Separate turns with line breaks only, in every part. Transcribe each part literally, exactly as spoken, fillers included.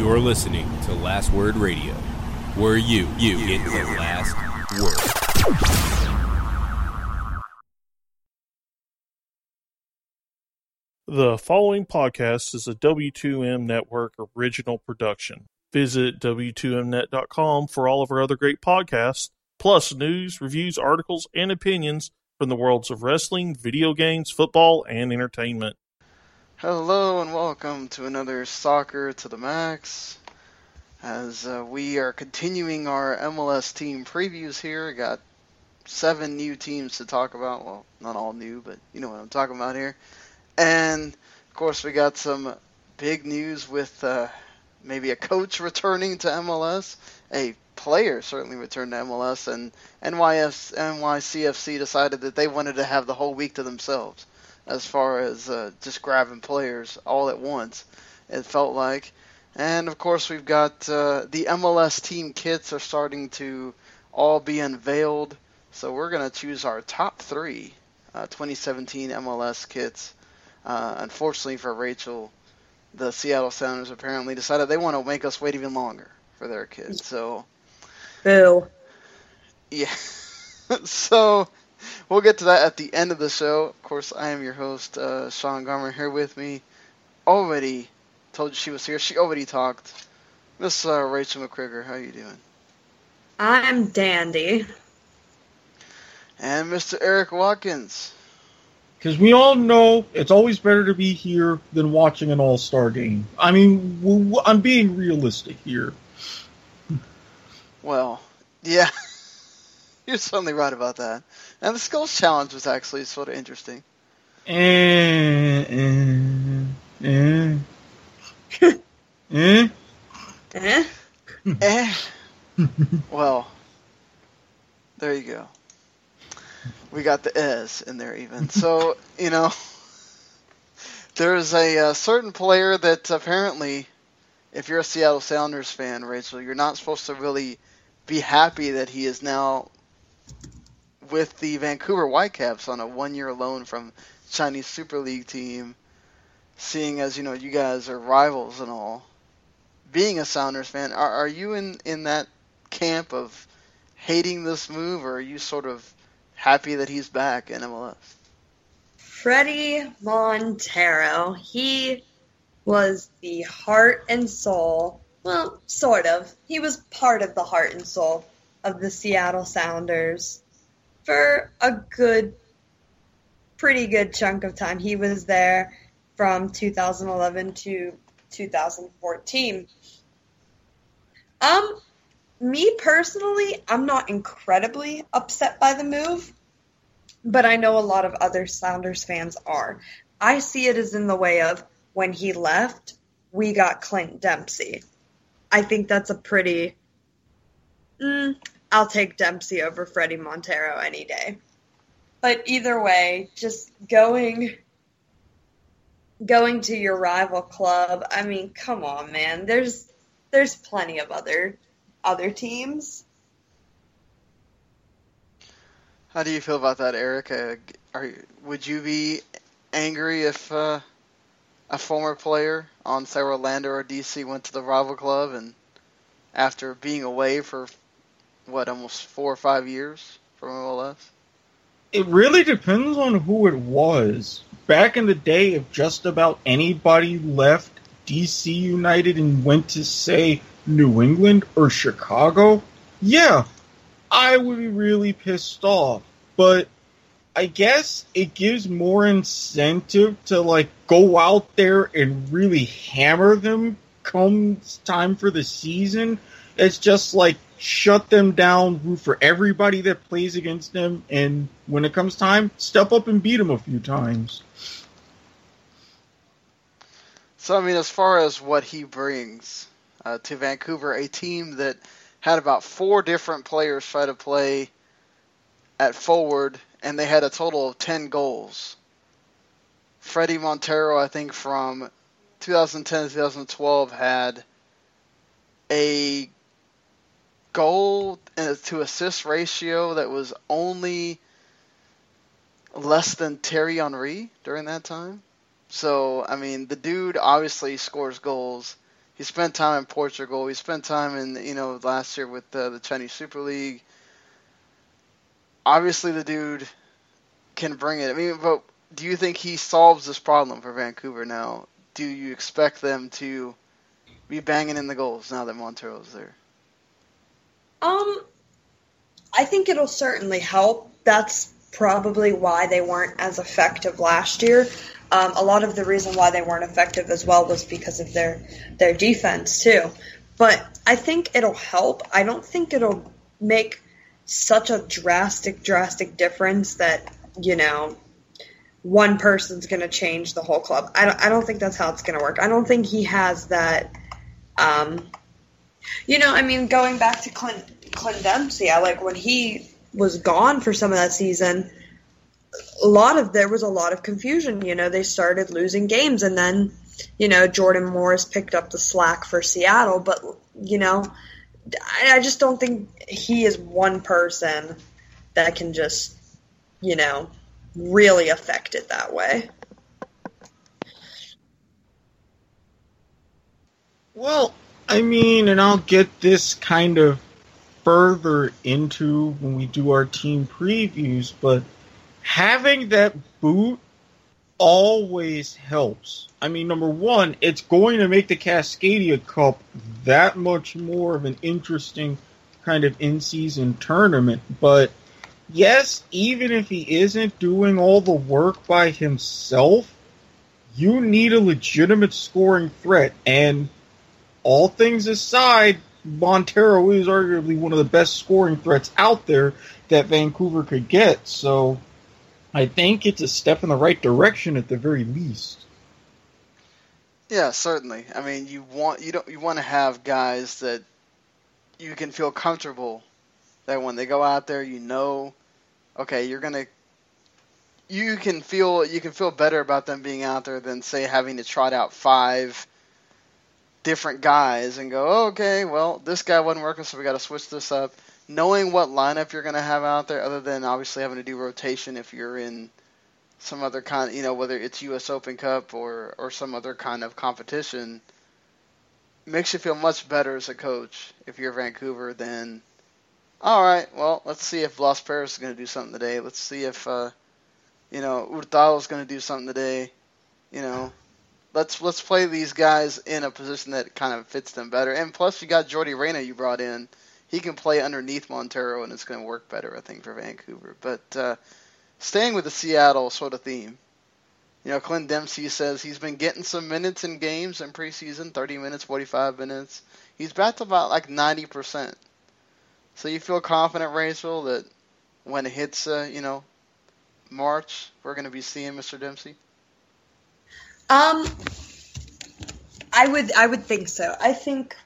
You're listening to Last Word Radio, where you, you get the last word.
The following podcast is a W two M Network original production. Visit W two M net dot com for all of our other great podcasts, plus news, reviews, articles, and opinions from the worlds of wrestling, video games, football, and entertainment.
Hello and welcome to another Soccer to the Max. As uh, we are continuing our M L S team previews here, got seven new teams to talk about. Well, not all new, but you know what I'm talking about here. And of course, we got some big news with uh, maybe a coach returning to M L S, a player certainly returned to M L S, and N Y F, N Y C F C decided that they wanted to have the whole week to themselves as far as uh, just grabbing players all at once, it felt like. And of course, we've got uh, the M L S team kits are starting to all be unveiled, so we're going to choose our top three uh, twenty seventeen M L S kits. Uh, unfortunately for Rachel, the Seattle Sounders apparently decided they want to make us wait even longer for their kits. So,
boo.
Yeah. So, we'll get to that at the end of the show. Of course, I am your host, uh, Sean Garmer, here with me. Already told you she was here. She already talked. Miss uh, Rachel McCrigger, how you doing?
I'm dandy.
And Mister Eric Watkins.
Because we all know it's always better to be here than watching an all-star game. I mean, w- w- I'm being realistic here.
Well, yeah. You're certainly right about that. And the Skills Challenge was actually sort of interesting.
Eh, eh, eh. eh?
Eh?
Eh. Well, there you go. We got the S in there even. So, you know, there's a, a certain player that apparently, if you're a Seattle Sounders fan, Rachel, you're not supposed to really be happy that he is now with the Vancouver Whitecaps on a one-year loan from Chinese Super League team, seeing as, you know, you guys are rivals and all. Being a Sounders fan, are, are you in, in that camp of hating this move, or are you sort of happy that he's back in M L S?
Freddie Montero. He was the heart and soul, well, sort of. He was part of the heart and soul of the Seattle Sounders for a good, pretty good chunk of time. He was there from two thousand eleven to two thousand fourteen. Um, me personally, I'm not incredibly upset by the move, but I know a lot of other Sounders fans are. I see it as in the way of when he left, we got Clint Dempsey. I think that's a pretty... Mm, I'll take Dempsey over Freddie Montero any day. But either way, just going... Going to your rival club, I mean, come on, man. There's there's plenty of other other teams.
How do you feel about that, Eric? Uh, are, would you be angry if uh, a former player on, say, Orlando or D C went to the rival club and after being away for, what, almost four or five years from M L S?
It really depends on who it was. Back in the day, if just about anybody left D C United and went to, say, New England or Chicago, yeah, I would be really pissed off. But I guess it gives more incentive to, like, go out there and really hammer them come time for the season. It's just like, shut them down, root for everybody that plays against them, and when it comes time, step up and beat them a few times.
So, I mean, as far as what he brings uh, to Vancouver, a team that had about four different players try to play at forward, and they had a total of ten goals. Freddie Montero, I think, from two thousand ten to two thousand twelve had a goal to assist ratio that was only less than Thierry Henry during that time. So, I mean, the dude obviously scores goals. He spent time in Portugal. He spent time in, you know, last year with uh, the Chinese Super League. Obviously, the dude can bring it. I mean, but do you think he solves this problem for Vancouver now? Do you expect them to be banging in the goals now that Montero's there?
Um, I think it'll certainly help. That's probably why they weren't as effective last year. Um, a lot of the reason why they weren't effective as well was because of their their defense too. But I think it'll help. I don't think it'll make such a drastic, drastic difference that, you know, one person's going to change the whole club. I don't, I don't think that's how it's going to work. I don't think he has that, um, you know, I mean, going back to Clint, Clint Dempsey, I like when he was gone for some of that season, a lot of, there was a lot of confusion. You know, they started losing games, and then, you know, Jordan Morris picked up the slack for Seattle, but, you know, I, I just don't think he is one person that can just, you know, really affect it that way.
Well, I mean, and I'll get this kind of further into when we do our team previews, but having that boot always helps. I mean, number one, it's going to make the Cascadia Cup that much more of an interesting kind of in-season tournament, but yes, even if he isn't doing all the work by himself, you need a legitimate scoring threat, and all things aside, Montero is arguably one of the best scoring threats out there that Vancouver could get, so I think it's a step in the right direction at the very least.
Yeah, certainly. I mean, you want you don't you want to have guys that you can feel comfortable that when they go out there, you know, okay, you're gonna you can feel you can feel better about them being out there than, say, having to trot out five different guys and go, oh, okay, well, this guy wasn't working, so we got to switch this up. Knowing what lineup you're going to have out there, other than obviously having to do rotation if you're in some other kind, you know, whether it's U S Open Cup or, or some other kind of competition, makes you feel much better as a coach if you're Vancouver than, all right, well, let's see if Los Perez is going to do something today. Let's see if, uh, you know, Hurtado is going to do something today. You know, let's let's play these guys in a position that kind of fits them better. And plus, you got Jordi Reyna you brought in. He can play underneath Montero, and it's going to work better, I think, for Vancouver. But uh, staying with the Seattle sort of theme, you know, Clint Dempsey says he's been getting some minutes in games in preseason, thirty minutes, forty-five minutes. He's back to about like ninety percent. So you feel confident, Rachel, that when it hits, uh, you know, March, we're going to be seeing Mister Dempsey?
Um, I would, I would think so. I think,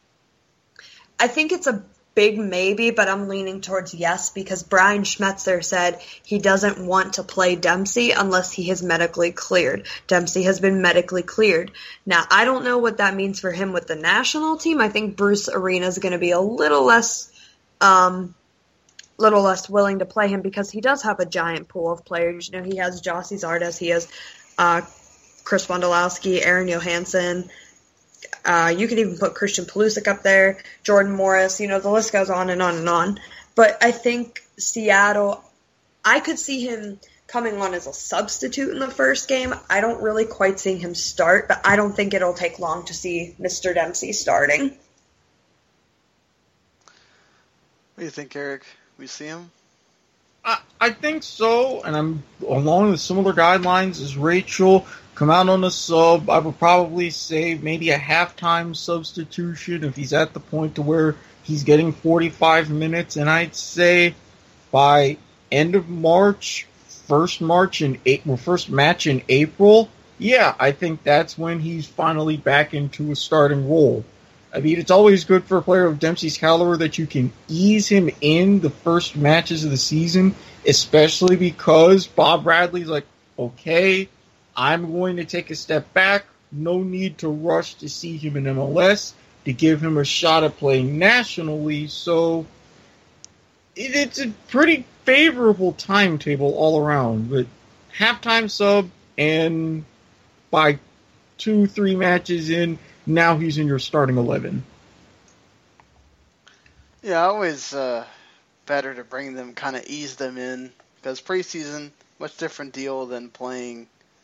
I think it's a big maybe, but I'm leaning towards yes, because Brian Schmetzer said he doesn't want to play Dempsey unless he is medically cleared. Dempsey has been medically cleared. Now, I don't know what that means for him with the national team. I think Bruce Arena is going to be a little less, um, little less willing to play him because he does have a giant pool of players. You know, he has Jossie Zardes, he has, uh, Chris Wondolowski, Aaron Johansson. Uh, you could even put Christian Pulisic up there, Jordan Morris. You know, the list goes on and on and on. But I think Seattle, I could see him coming on as a substitute in the first game. I don't really quite see him start, but I don't think it'll take long to see Mister Dempsey starting.
What do you think, Eric? We see him?
I, I think so, and I'm along the similar guidelines as Rachel. Come out on a sub. I would probably say maybe a halftime substitution if he's at the point to where he's getting forty-five minutes. And I'd say by end of March, first March in April, first match in April, yeah, I think that's when he's finally back into a starting role. I mean, it's always good for a player of Dempsey's caliber that you can ease him in the first matches of the season, especially because Bob Bradley's like, okay, I'm going to take a step back. No need to rush to see him in M L S to give him a shot at playing nationally. So it, it's a pretty favorable timetable all around. But halftime sub, and by two, three matches in, now he's in your starting eleven.
Yeah, always uh, better to bring them, kind of ease them in, because preseason, much different deal than playing,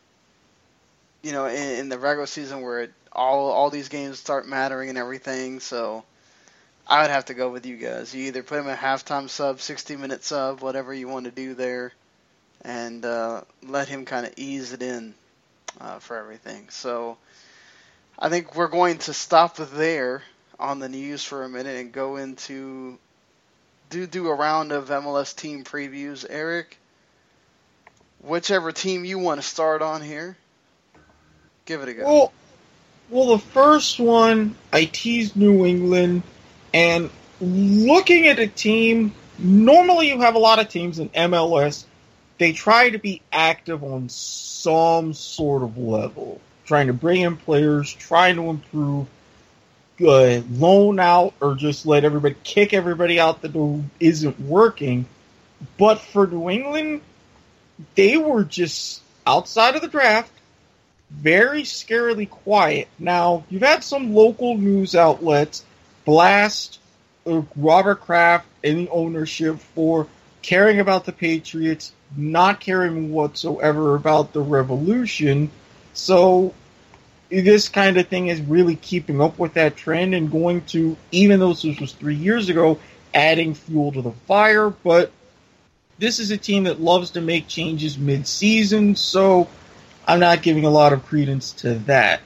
you know, in, in the regular season where it, all all these games start mattering and everything. So I would have to go with you guys. You either put him at halftime sub, sixty-minute sub, whatever you want to do there, and uh, let him kind of ease it in uh, for everything. So I think we're going to stop there on the news for a minute and go into do do a round of M L S team previews. Eric, whichever team you want to start on here, give it a go.
Well, well, the first one, I teased New England, and looking at a team, normally you have a lot of teams in M L S, they try to be active on some sort of level, trying to bring in players, trying to improve, uh, loan out, or just let everybody, kick everybody out the door who isn't working. But for New England, they were just, outside of the draft, very scarily quiet. Now, you've had some local news outlets blast uh, Robert Kraft and the ownership for caring about the Patriots, not caring whatsoever about the Revolution. So this kind of thing is really keeping up with that trend and going to, even though this was three years ago, adding fuel to the fire. But this is a team that loves to make changes mid-season, so I'm not giving a lot of credence to that.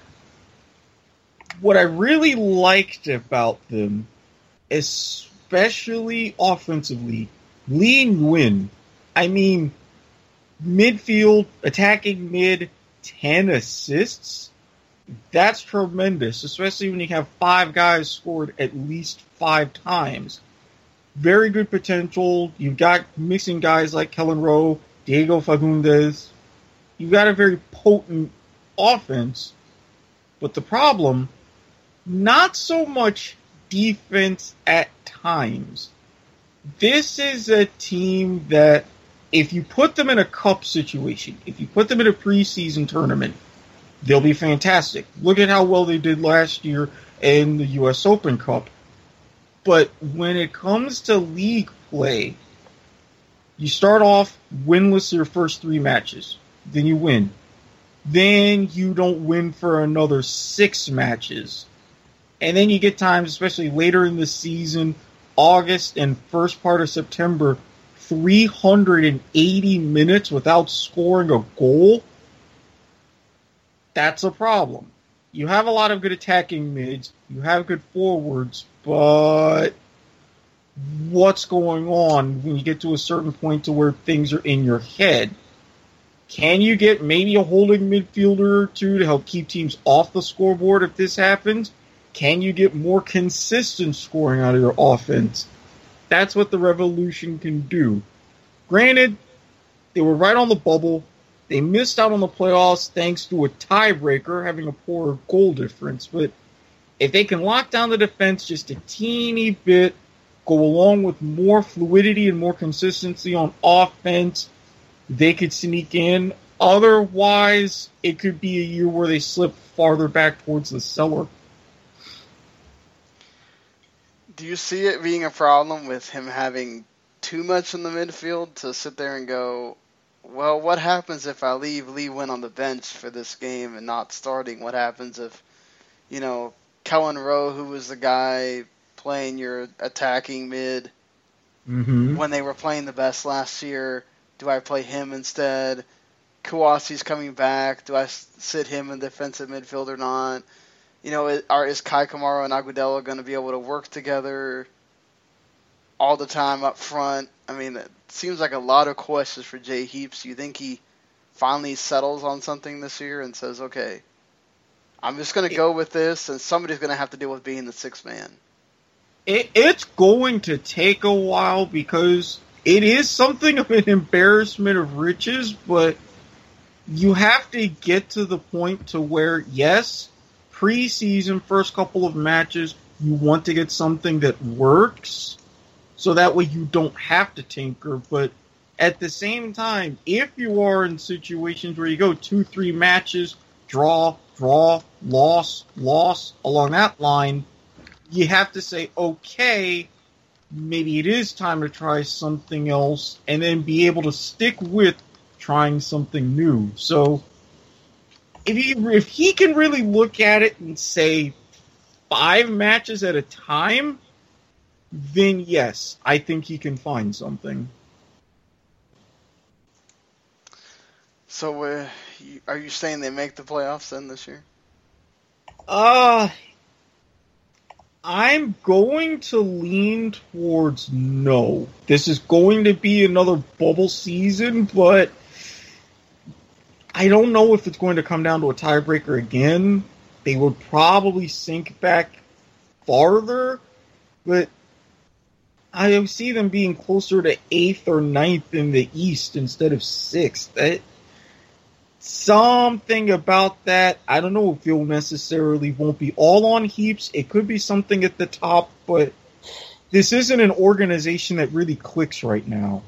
What I really liked about them, especially offensively, Lee Nguyen. I mean, midfield, attacking mid, ten assists. That's tremendous, especially when you have five guys scored at least five times. Very good potential. You've got mixing guys like Kellen Rowe, Diego Fagundes. You've got a very potent offense. But the problem, not so much defense at times. This is a team that, if you put them in a cup situation, if you put them in a preseason tournament, they'll be fantastic. Look at how well they did last year in the U S Open Cup. But when it comes to league play, you start off winless your first three matches. Then you win. Then you don't win for another six matches. And then you get times, especially later in the season, August and first part of September, three hundred eighty minutes without scoring a goal. That's a problem. You have a lot of good attacking mids. You have good forwards. But what's going on when you get to a certain point to where things are in your head? Can you get maybe a holding midfielder or two to help keep teams off the scoreboard if this happens? Can you get more consistent scoring out of your offense? That's what the Revolution can do. Granted, they were right on the bubble. They missed out on the playoffs thanks to a tiebreaker, having a poor goal difference. But if they can lock down the defense just a teeny bit, go along with more fluidity and more consistency on offense, they could sneak in. Otherwise, it could be a year where they slip farther back towards the cellar.
Do you see it being a problem with him having too much in the midfield to sit there and go, well, what happens if I leave Lee Nguyen on the bench for this game and not starting? What happens if, you know, Kellen Rowe, who was the guy playing your attacking mid
mm-hmm.
when they were playing the best last year, do I play him instead? Kouassi's coming back. Do I sit him in defensive midfield or not? You know, are, is Kai Kamara and Agudelo going to be able to work together all the time up front? I mean, it seems like a lot of questions for Jay Heaps. You think he finally settles on something this year and says, okay, I'm just going to go with this, and somebody's going to have to deal with being the sixth man?
It, it's going to take a while because it is something of an embarrassment of riches, but you have to get to the point to where, yes, preseason, first couple of matches, you want to get something that works, so that way you don't have to tinker. But at the same time, if you are in situations where you go two, three matches draw, draw, loss, loss, along that line, you have to say, okay, maybe it is time to try something else, and then be able to stick with trying something new. So if he, if he can really look at it and say five matches at a time, then yes, I think he can find something.
So, uh, are you saying they make the playoffs then this year?
Uh, I'm going to lean towards no. This is going to be another bubble season, but I don't know if it's going to come down to a tiebreaker again. They would probably sink back farther, but I see them being closer to eighth or ninth in the East instead of sixth. That, something about that, I don't know if it necessarily won't be all on Heaps. It could be something at the top, but this isn't an organization that really clicks right now.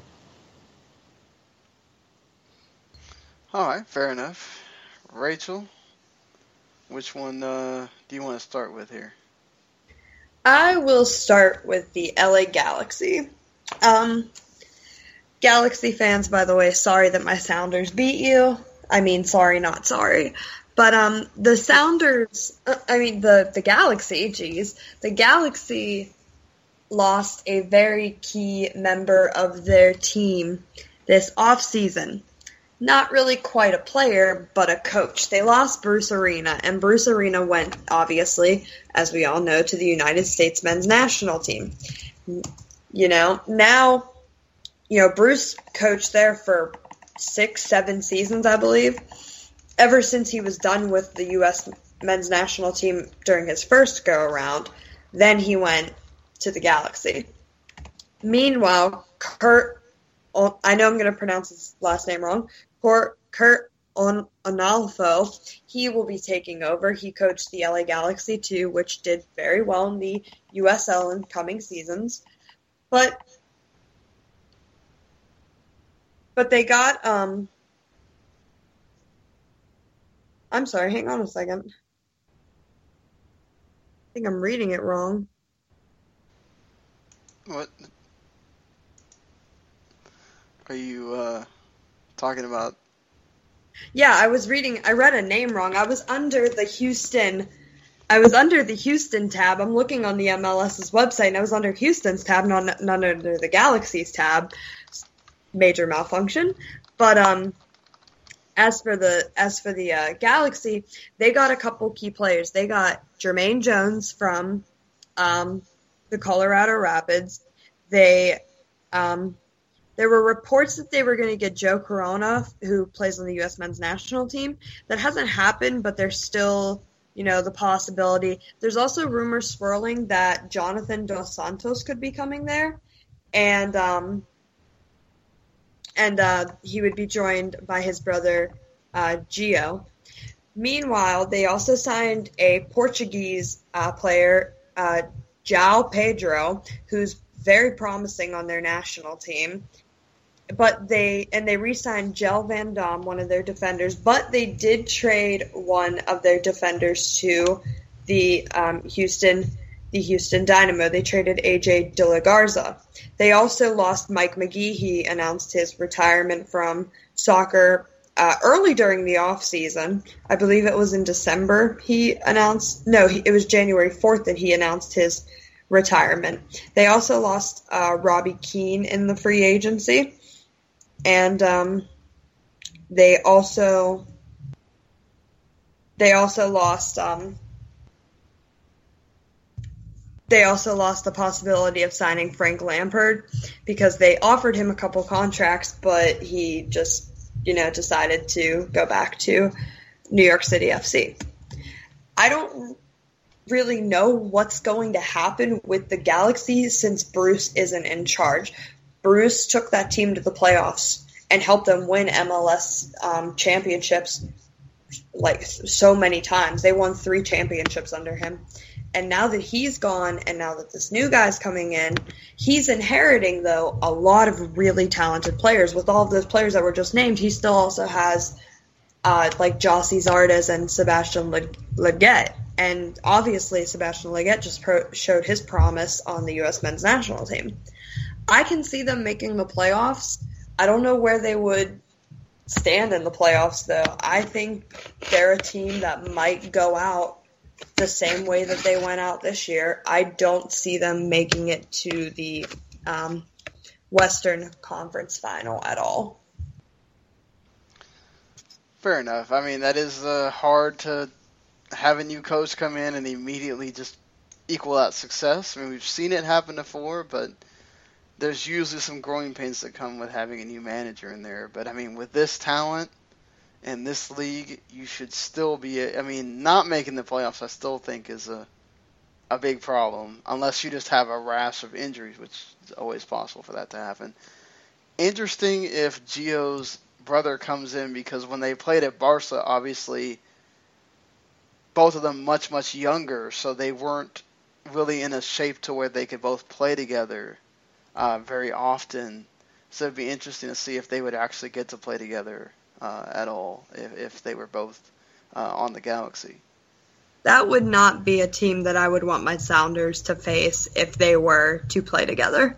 All right, fair enough. Rachel, which one uh, do you want to start with here?
I will start with the L A Galaxy. Um, Galaxy fans, by the way, sorry that my Sounders beat you. I mean, sorry, not sorry. But um, the Sounders, uh, I mean, the, the Galaxy, geez, the Galaxy lost a very key member of their team this offseason. Not really quite a player, but a coach. They lost Bruce Arena, and Bruce Arena went, obviously, as we all know, to the United States men's national team. You know, now, you know, Bruce coached there for six, seven seasons, I believe, ever since he was done with the U S men's national team during his first go-around. Then he went to the Galaxy. Meanwhile, Kurt, I know I'm going to pronounce his last name wrong, Kurt, Kurt Onalfo, he will be taking over. He coached the L A Galaxy too, which did very well in the U S L in coming seasons. But but they got um I'm sorry, hang on a second. I think I'm reading it wrong.
What are you uh talking about?
Yeah, I was reading, I read a name wrong. I was under the Houston, I was under the Houston tab. I'm looking on the M L S's website, and I was under Houston's tab, not, not under the Galaxy's tab. Major malfunction. But um, as for the as for the uh, Galaxy, they got a couple key players. They got Jermaine Jones from um, the Colorado Rapids. They um, There were reports that they were going to get Joe Corona, who plays on the U S men's national team. That hasn't happened, but there's still, you know, the possibility. There's also rumors swirling that Jonathan Dos Santos could be coming there, and um, and uh, he would be joined by his brother uh, Gio. Meanwhile, they also signed a Portuguese uh, player, uh, João Pedro, who's very promising on their national team. But they and they re-signed Jel Van Dam, one of their defenders. But they did trade one of their defenders to the um, Houston, the Houston Dynamo. They traded A J De La Garza. They also lost Mike McGee. He announced his retirement from soccer uh, early during the off season. I believe it was in December. He announced no, he, it was January fourth that he announced his retirement. They also lost uh, Robbie Keane in the free agency. And um, they also they also lost um, they also lost the possibility of signing Frank Lampard because they offered him a couple contracts, but he just you know decided to go back to New York City F C. I don't really know what's going to happen with the Galaxy since Bruce isn't in charge. Bruce took that team to the playoffs and helped them win M L S um, championships like so many times. They won three championships under him. And now that he's gone and now that this new guy's coming in, he's inheriting, though, a lot of really talented players. With all of those players that were just named, he still also has uh, like Jossie Zardes and Sebastian Leggett. And obviously, Sebastian Leggett just pro- showed his promise on the U S men's national team. I can see them making the playoffs. I don't know where they would stand in the playoffs, though. I think they're a team that might go out the same way that they went out this year. I don't see them making it to the um, Western Conference Final at all.
Fair enough. I mean, that is uh, hard to have a new coach come in and immediately just equal out success. I mean, we've seen it happen before, but there's usually some growing pains that come with having a new manager in there. But, I mean, with this talent and this league, you should still be – I mean, not making the playoffs I still think is a a big problem, unless you just have a rash of injuries, which is always possible for that to happen. Interesting if Gio's brother comes in, because when they played at Barca, obviously – both of them much, much younger, so they weren't really in a shape to where they could both play together uh, very often. So it'd be interesting to see if they would actually get to play together uh, at all, if, if they were both uh, on the Galaxy.
That would not be a team that I would want my Sounders to face if they were to play together.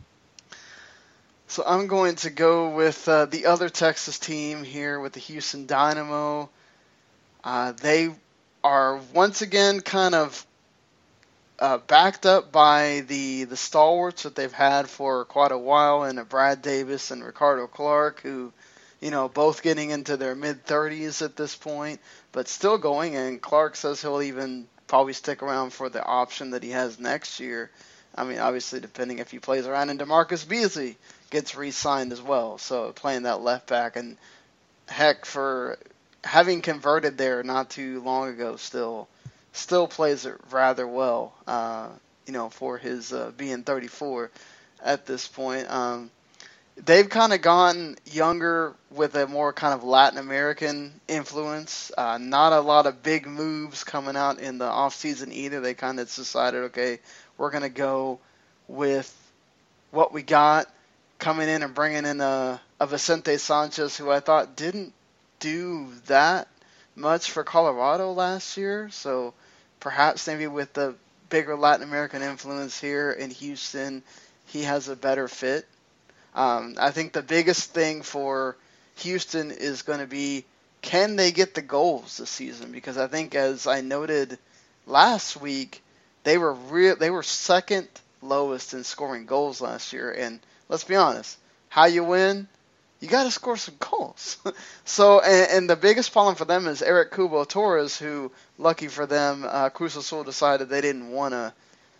So I'm going to go with uh, the other Texas team here with the Houston Dynamo. Uh, they are once again kind of uh, backed up by the, the stalwarts that they've had for quite a while, and Brad Davis and Ricardo Clark, who, you know, both getting into their mid-thirties at this point, but still going, and Clark says he'll even probably stick around for the option that he has next year. I mean, obviously, depending if he plays around, and DeMarcus Beasley gets re-signed as well, so playing that left back, and heck, for having converted there not too long ago, still still plays it rather well, uh, you know, for his uh, being thirty-four at this point. Um, they've kind of gone younger with a more kind of Latin American influence. Uh, not a lot of big moves coming out in the offseason either. They kind of decided, okay, we're going to go with what we got, coming in and bringing in a, a Vicente Sanchez, who I thought didn't do that much for Colorado last year, so perhaps maybe with the bigger Latin American influence here in Houston, he has a better fit. Um, I think the biggest thing for Houston is going to be, can they get the goals this season? Because I think, as I noted last week, they were real. They were second lowest in scoring goals last year, and let's be honest, how you win? You got to score some goals. so, and, and the biggest problem for them is Eric Cubo Torres, who, lucky for them, uh, Cruz Azul decided they didn't want to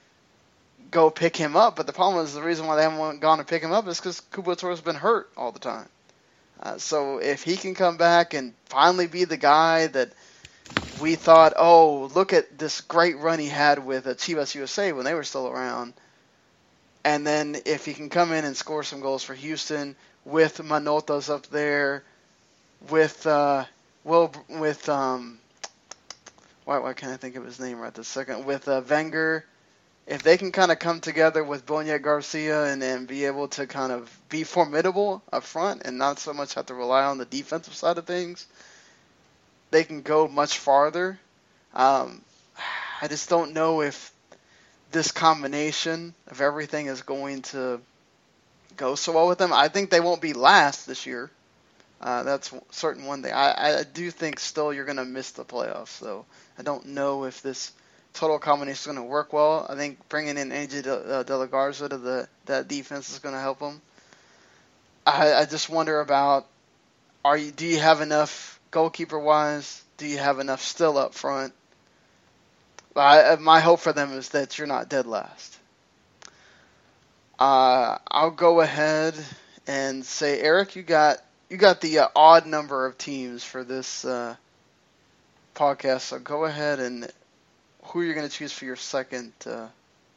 go pick him up. But the problem is, the reason why they haven't gone to pick him up is because Cubo Torres has been hurt all the time. Uh, so if he can come back and finally be the guy that we thought, oh, look at this great run he had with uh, Chivas U S A when they were still around. And then if he can come in and score some goals for Houston, with Manotas up there, with uh, well, with um, why why can't I think of his name right this second? With uh, Wenger, if they can kind of come together with Boniek Garcia and and be able to kind of be formidable up front and not so much have to rely on the defensive side of things, they can go much farther. Um, I just don't know if this combination of everything is going to go so well with them. I think they won't be last this year. Uh, that's certain one thing. I, I do think still you're going to miss the playoffs, so I don't know if this total combination is going to work well. I think bringing in A J De, uh, De La Garza to the that defense is going to help them. I, I just wonder about, are you? Do you have enough goalkeeper-wise? Do you have enough still up front? I, my hope for them is that you're not dead last. Uh, I'll go ahead and say, Eric, you got you got the uh, odd number of teams for this uh, podcast. So go ahead and who you're going to choose for your second uh,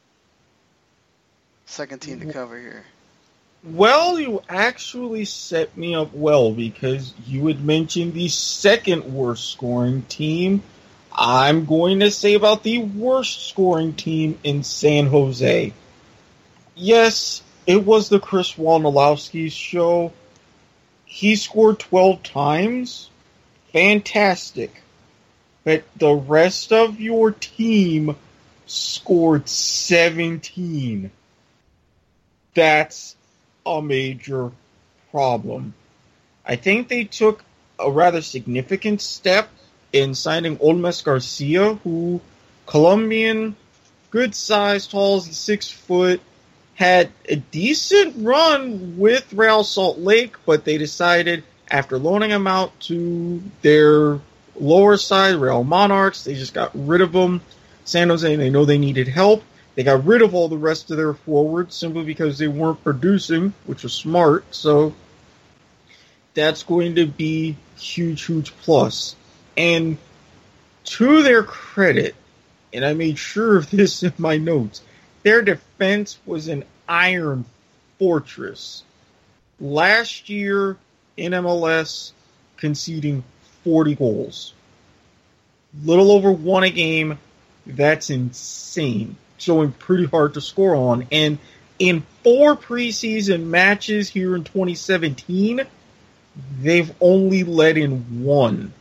second team to cover here.
Well, you actually set me up well, because you had mentioned the second worst scoring team. I'm going to say about the worst scoring team in San Jose. Yes, it was the Chris Wojnarowski's show. He scored twelve times. fantastic. But the rest of your team scored seventeen. That's a major problem. I think they took a rather significant step in signing Olmes Garcia, who, Colombian, good size, tall as six foot, had a decent run with Real Salt Lake, but they decided after loaning him out to their lower side, Real Monarchs, they just got rid of him. San Jose, they know they needed help. They got rid of all the rest of their forwards simply because they weren't producing, which was smart. So that's going to be huge, huge plus. And to their credit, and I made sure of this in my notes, their defense was an iron fortress. Last year in M L S, conceding forty goals. Little over one a game. That's insane. Showing pretty hard to score on. And in four preseason matches here in twenty seventeen, they've only let in one.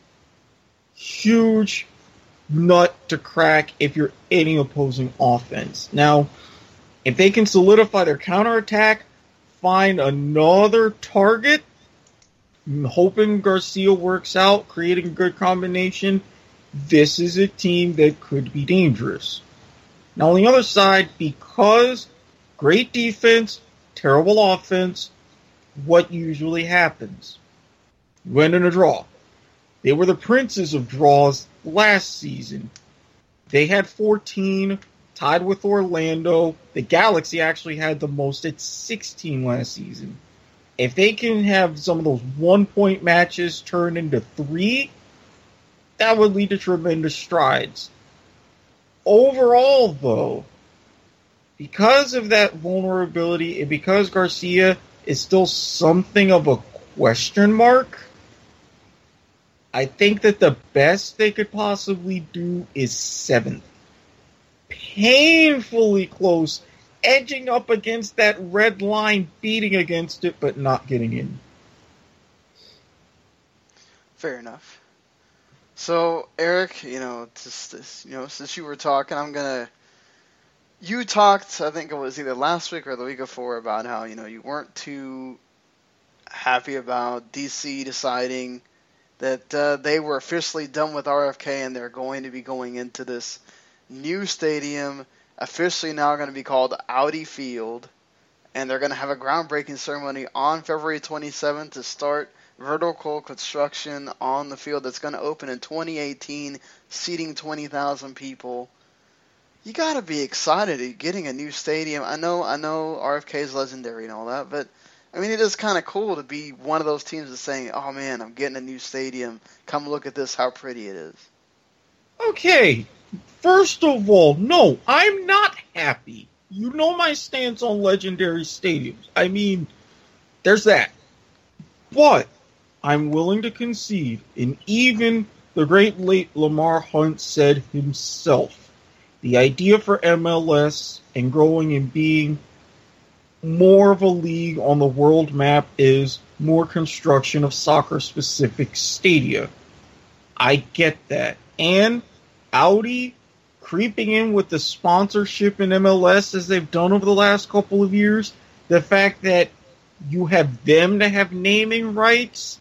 Huge nut to crack if you're any opposing offense. Now, if they can solidify their counterattack, find another target, hoping Garcia works out, creating a good combination, this is a team that could be dangerous. Now, on the other side, because great defense, terrible offense, what usually happens? You end in a draw. They were the princes of draws last season. They had fourteen, tied with Orlando. The Galaxy actually had the most at sixteen last season. If they can have some of those one-point matches turn into three, that would lead to tremendous strides. Overall, though, because of that vulnerability and because Garcia is still something of a question mark, I think that the best they could possibly do is seventh. Painfully close, edging up against that red line, beating against it, but not getting in.
Fair enough. So, Eric, you know, just, you know, since you were talking, I'm gonna. You talked, I think it was either last week or the week before, about how you know you weren't too happy about D C deciding that uh, they were officially done with R F K and they're going to be going into this new stadium, officially now going to be called Audi Field, and they're going to have a groundbreaking ceremony on February twenty-seventh to start vertical construction on the field that's going to open in twenty eighteen, seating twenty thousand people. You got to be excited at getting a new stadium. I know I know R F K is legendary and all that, but I mean, it is kind of cool to be one of those teams that's saying, oh man, I'm getting a new stadium. Come look at this, how pretty it is.
Okay, first of all, no, I'm not happy. You know my stance on legendary stadiums. I mean, there's that. But I'm willing to concede, and even the great late Lamar Hunt said himself, the idea for M L S and growing and being more of a league on the world map is more construction of soccer-specific stadia. I get that. And Audi creeping in with the sponsorship in M L S as they've done over the last couple of years, the fact that you have them to have naming rights,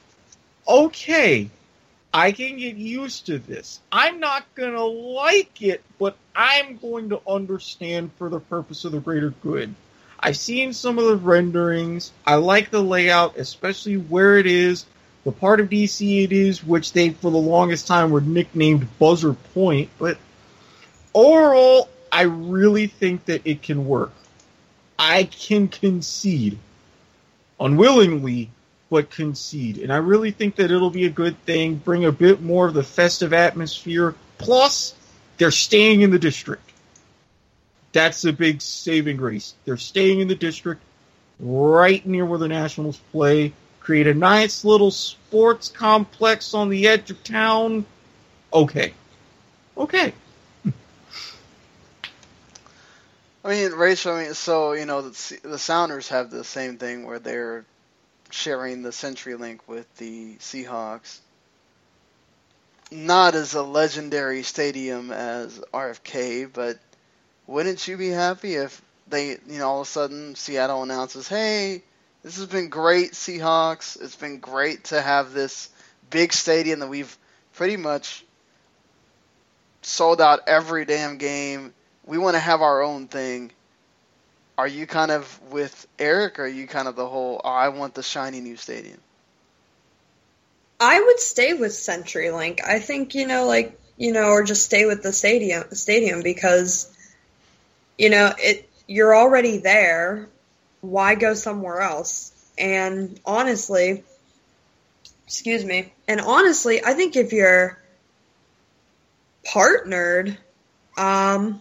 okay, I can get used to this. I'm not going to like it, but I'm going to understand for the purpose of the greater good. I've seen some of the renderings. I like the layout, especially where it is, the part of D C it is, which they, for the longest time, were nicknamed Buzzer Point. But overall, I really think that it can work. I can concede. Unwillingly, but concede. And I really think that it'll be a good thing, bring a bit more of the festive atmosphere. Plus, they're staying in the district. That's a big saving grace. They're staying in the district, right near where the Nationals play. Create a nice little sports complex on the edge of town. Okay. Okay.
I mean, Rachel, I mean, so, you know, the, the Sounders have the same thing where they're sharing the CenturyLink with the Seahawks. not as a legendary stadium as R F K, but wouldn't you be happy if they, you know, all of a sudden Seattle announces, hey, this has been great, Seahawks. It's been great to have this big stadium that we've pretty much sold out every damn game. We want to have our own thing. Are you kind of with Eric, or are you kind of the whole, oh, I want the shiny new stadium?
I would stay with CenturyLink. I think, you know, like, you know, or just stay with the stadium, stadium because, you know, it you're already there. Why go somewhere else? And honestly, excuse me, and honestly, I think if you're partnered, um,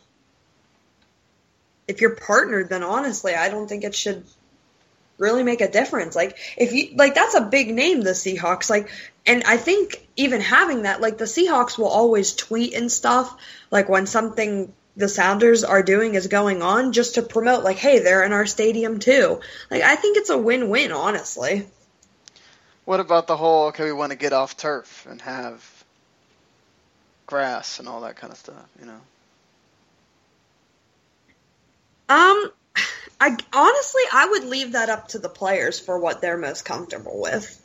if you're partnered, then honestly, I don't think it should really make a difference. Like, if you, like, that's a big name, the Seahawks, like, and I think even having that, like, the Seahawks will always tweet and stuff, like, when something the Sounders are doing is going on, just to promote, like, hey, they're in our stadium too. Like, I think it's a win-win, honestly.
What about the whole, okay, we want to get off turf and have grass and all that kind of stuff, you know?
Um, I honestly, I would leave that up to the players for what they're most comfortable with.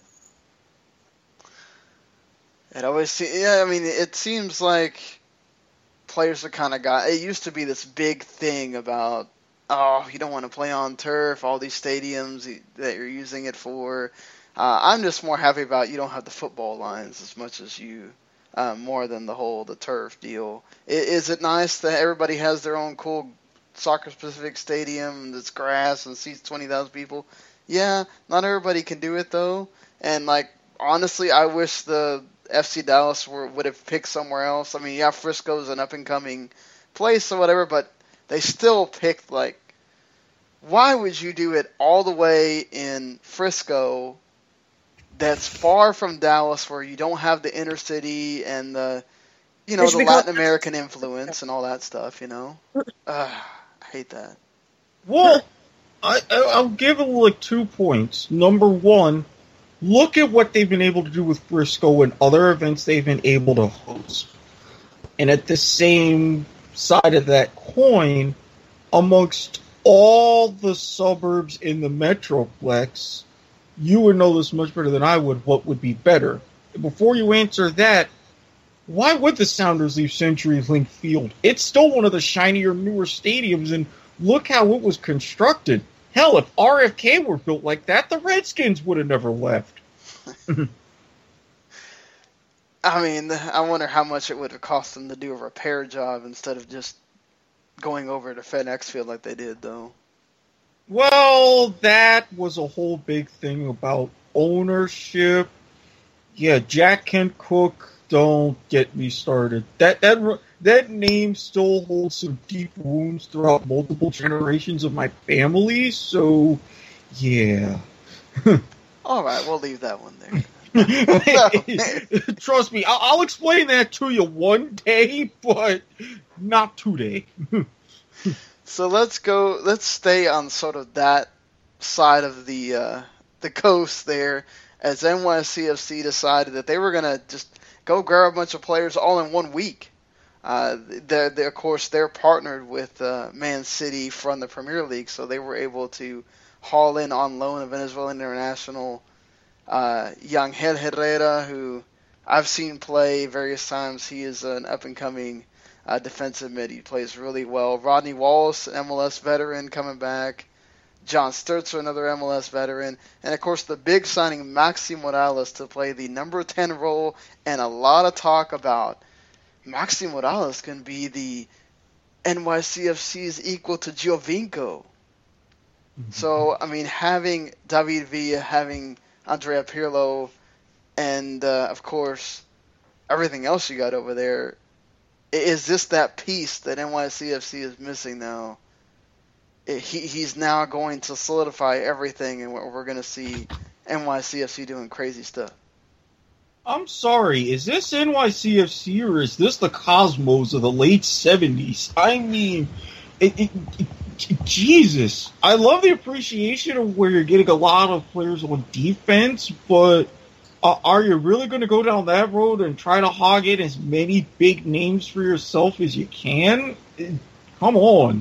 It always seems, yeah, I mean, it seems like players are kind of got, it used to be this big thing about, oh, you don't want to play on turf, all these stadiums that you're using it for. Uh, I'm just more happy about you don't have the football lines as much as you, uh, more than the whole, the turf deal. Is, is it nice that everybody has their own cool soccer-specific stadium that's grass and seats twenty thousand people? Yeah, not everybody can do it, though. And, like, honestly, I wish the F C Dallas were, would have picked somewhere else. I mean, yeah, Frisco's an up-and-coming place or whatever, but they still picked, like, why would you do it all the way in Frisco that's far from Dallas where you don't have the inner city and the, you know, the Latin American influence and all that stuff, you know? Uh, I hate that.
Well, I, I'll give it like two points. Number one, look at what they've been able to do with Frisco and other events they've been able to host. And at the same side of that coin, amongst all the suburbs in the Metroplex, you would know this much better than I would, what would be better. Before you answer that, why would the Sounders leave CenturyLink Field? It's still one of the shinier, newer stadiums, and look how it was constructed. Hell, if R F K were built like that, the Redskins would have never left.
I mean, I wonder how much it would have cost them to do a repair job instead of just going over to FedEx Field like they did, though.
Well, that was a whole big thing about ownership. Yeah, Jack Kent Cooke, don't get me started. That that that name still holds some deep wounds throughout multiple generations of my family, so yeah.
All right, we'll leave that one there.
Trust me, I'll, I'll explain that to you one day, but not today.
So let's go. Let's stay on sort of that side of the uh, the coast there, as N Y C F C decided that they were gonna just go grab a bunch of players all in one week. Uh, they're, they're, of course, they're partnered with uh, Man City from the Premier League, so they were able to haul in on loan a Venezuelan international, uh, Yangel Herrera, who I've seen play various times. He is an up-and-coming uh, defensive mid. He plays really well. Rodney Wallace, an M L S veteran, coming back. John Sturzer, another M L S veteran. And, of course, the big signing, Maxi Morales, to play the number ten role, and a lot of talk about Maxi Morales can be the N Y C F C's equal to Giovinco. Mm-hmm. So, I mean, having David Villa, having Andrea Pirlo, and, uh, of course, everything else you got over there, is this that piece that N Y C F C is missing now? It, he He's now going to solidify everything, and we're, we're going to see N Y C F C doing crazy stuff.
I'm sorry, is this N Y C F C or is this the Cosmos of the late seventies? I mean, it, it, it, Jesus. I love the appreciation of where you're getting a lot of players on defense, but Uh, are you really going to go down that road and try to hog in as many big names for yourself as you can? Come on.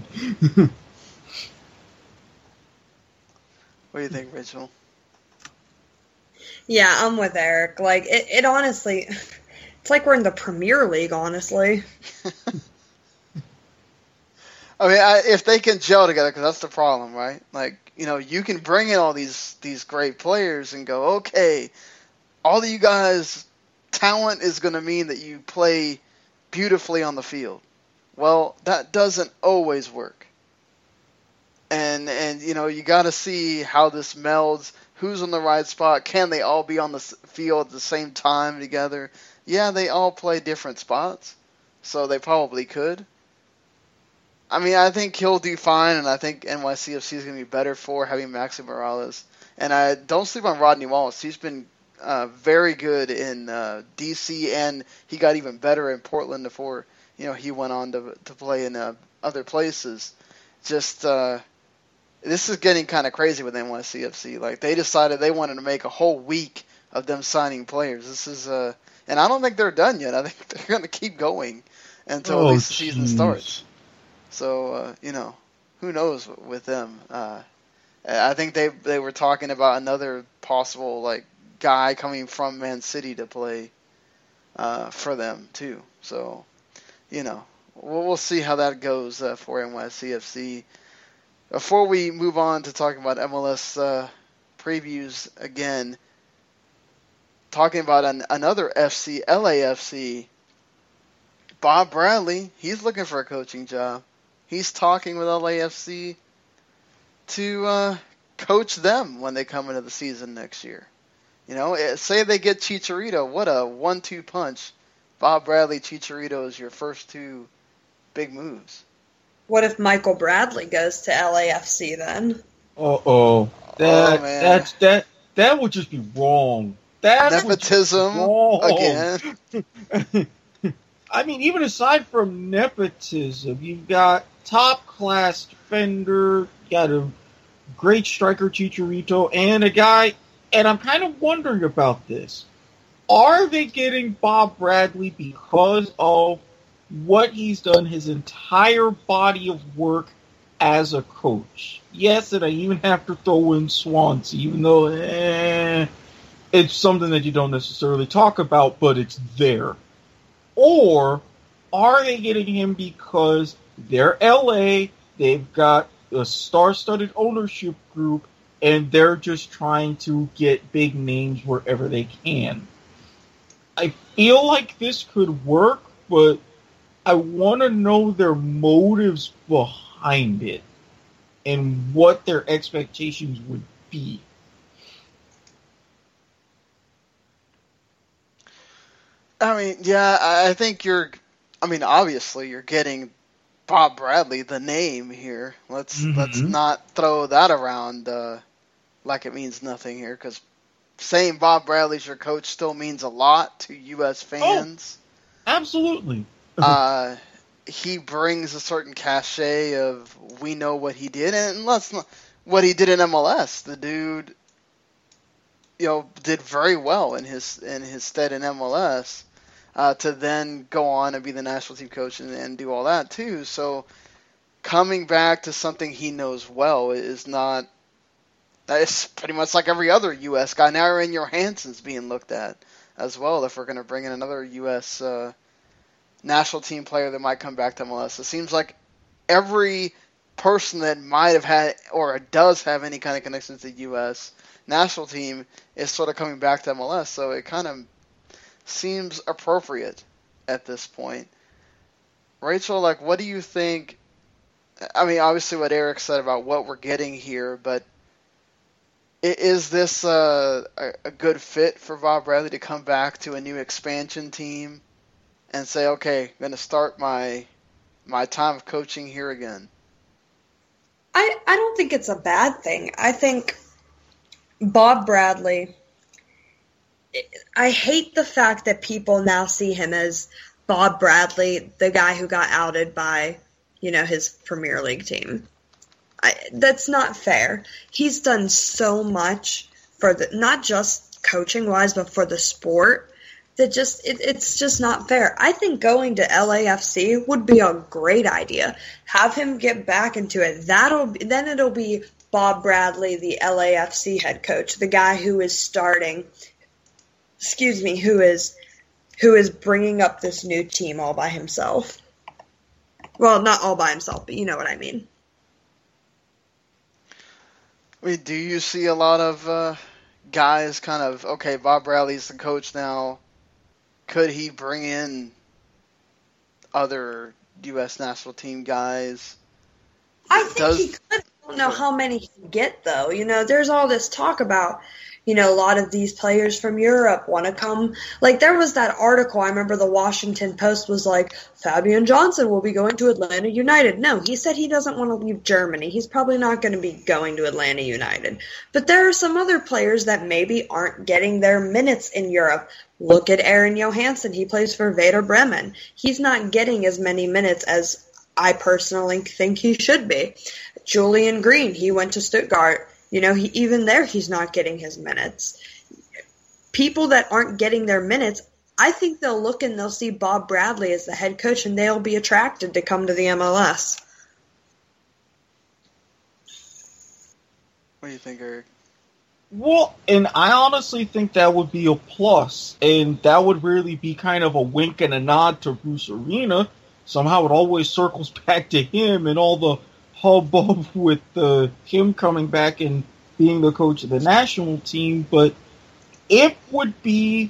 What do you think, Rachel?
Yeah, I'm with Eric. Like, it, it honestly, it's like we're in the Premier League, honestly.
I mean, I, if they can gel together, because that's the problem, right? Like, you know, you can bring in all these these great players and go, okay, all of you guys, talent is going to mean that you play beautifully on the field. Well, that doesn't always work. And, and you know, you got to see how this melds. Who's on the right spot? Can they all be on the field at the same time together? Yeah, they all play different spots, so they probably could. I mean, I think he'll do fine, and I think N Y C F C is going to be better for having Maxi Morales. And I don't sleep on Rodney Wallace. He's been uh, very good in uh, D C, and he got even better in Portland before you know he went on to to play in uh, other places. Just uh, this is getting kind of crazy with N Y C F C. Like, they decided they wanted to make a whole week of them signing players. This is, uh, and I don't think they're done yet. I think they're going to keep going until
oh,
at least the season
geez.
starts. So, uh, you know, who knows with them. Uh, I think they they were talking about another possible, like, guy coming from Man City to play uh, for them, too. So, you know, we'll, we'll see how that goes uh, for N Y C F C. Before we move on to talking about M L S uh, previews again, talking about an, another F C, L A F C, Bob Bradley, he's looking for a coaching job. He's talking with L A F C to uh, coach them when they come into the season next year. You know, say they get Chicharito. What a one two punch. Bob Bradley, Chicharito is your first two big moves.
What if Michael Bradley goes to L A F C then?
Uh-oh. That,
oh, man.
That's, that, that would just be wrong. That
Nepotism
wrong.
again.
I mean, even aside from nepotism, you've got top-class defender, you got a great striker, Chicharito, and a guy, and I'm kind of wondering about this. Are they getting Bob Bradley because of what he's done his entire body of work as a coach? Yes, and I even have to throw in Swansea, even though eh, it's something that you don't necessarily talk about, but it's there. Or are they getting him because they're L A, they've got a star-studded ownership group, and they're just trying to get big names wherever they can? I feel like this could work, but I want to know their motives behind it and what their expectations would be.
I mean, yeah, I think you're, I mean, obviously you're getting Bob Bradley, the name here. Let's mm-hmm. let's not throw that around uh, like it means nothing here, because saying Bob Bradley's your coach still means a lot to U S fans.
Oh, absolutely.
uh, he brings a certain cachet of we know what he did, and let's not, what he did in M L S. The dude, you know, did very well in his in his stead in M L S. Uh, to then go on and be the national team coach and, and do all that too. So coming back to something he knows well is not. It's pretty much like every other U S guy. Now Aaron Johansson's being looked at as well. If we're going to bring in another U S uh, national team player that might come back to M L S, it seems like every person that might have had or does have any kind of connection to the U S national team is sort of coming back to M L S. So it kind of seems appropriate at this point. Rachel, like, what do you think? I mean, obviously what Eric said about what we're getting here, but is this uh, a good fit for Bob Bradley to come back to a new expansion team and say, okay, I'm going to start my my time of coaching here again?
I, I don't think it's a bad thing. I think Bob Bradley, I hate the fact that people now see him as Bob Bradley, the guy who got outed by, you know, his Premier League team. I, that's not fair. He's done so much for the, not just coaching wise, but for the sport, that just it, it's just not fair. I think going to L A F C would be a great idea. Have him get back into it. That'll then it'll be Bob Bradley, the L A F C head coach, the guy who is starting. Excuse me, who is who is bringing up this new team all by himself. Well, not all by himself, but you know what I mean.
Wait, do you see a lot of uh, guys kind of, okay, Bob Bradley's the coach now. Could he bring in other U S national team guys?
I think
Does,
he could. I don't know how many he can get, though. You know, there's all this talk about, you know, a lot of these players from Europe want to come. Like, there was that article, I remember the Washington Post was like, Fabian Johnson will be going to Atlanta United. No, he said he doesn't want to leave Germany. He's probably not going to be going to Atlanta United. But there are some other players that maybe aren't getting their minutes in Europe. Look at Aaron Johansson. He plays for Werder Bremen. He's not getting as many minutes as I personally think he should be. Julian Green, he went to Stuttgart. You know, he even there he's not getting his minutes. People that aren't getting their minutes, I think they'll look and they'll see Bob Bradley as the head coach and they'll be attracted to come to the M L S.
What do you think, Eric?
Well, and I honestly think that would be a plus, and that would really be kind of a wink and a nod to Bruce Arena. Somehow it always circles back to him and all the hubbub with uh, him coming back and being the coach of the national team, but it would be,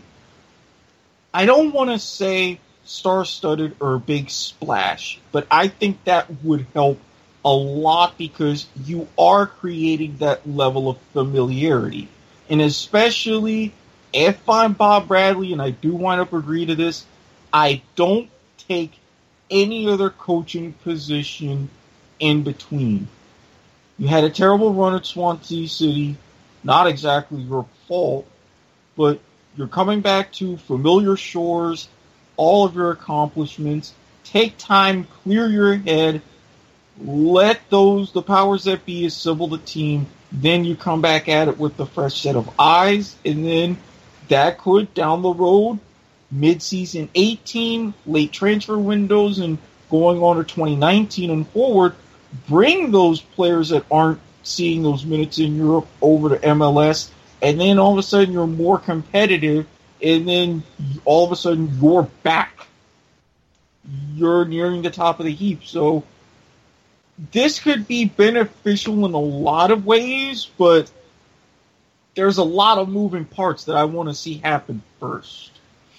I don't want to say star-studded or a big splash, but I think that would help a lot because you are creating that level of familiarity. And especially if I'm Bob Bradley, and I do wind up agreeing to this, I don't take any other coaching position in between. You had a terrible run at Swansea City, not exactly your fault, but you're coming back to familiar shores, all of your accomplishments. Take time, clear your head, let those, the powers that be, assemble the team, then you come back at it with a fresh set of eyes, and then that could, down the road, mid-season eighteen, late transfer windows, and going on to twenty nineteen and forward, bring those players that aren't seeing those minutes in Europe over to M L S, and then all of a sudden you're more competitive, and then all of a sudden you're back. You're nearing the top of the heap. So this could be beneficial in a lot of ways, but there's a lot of moving parts that I want to see happen first.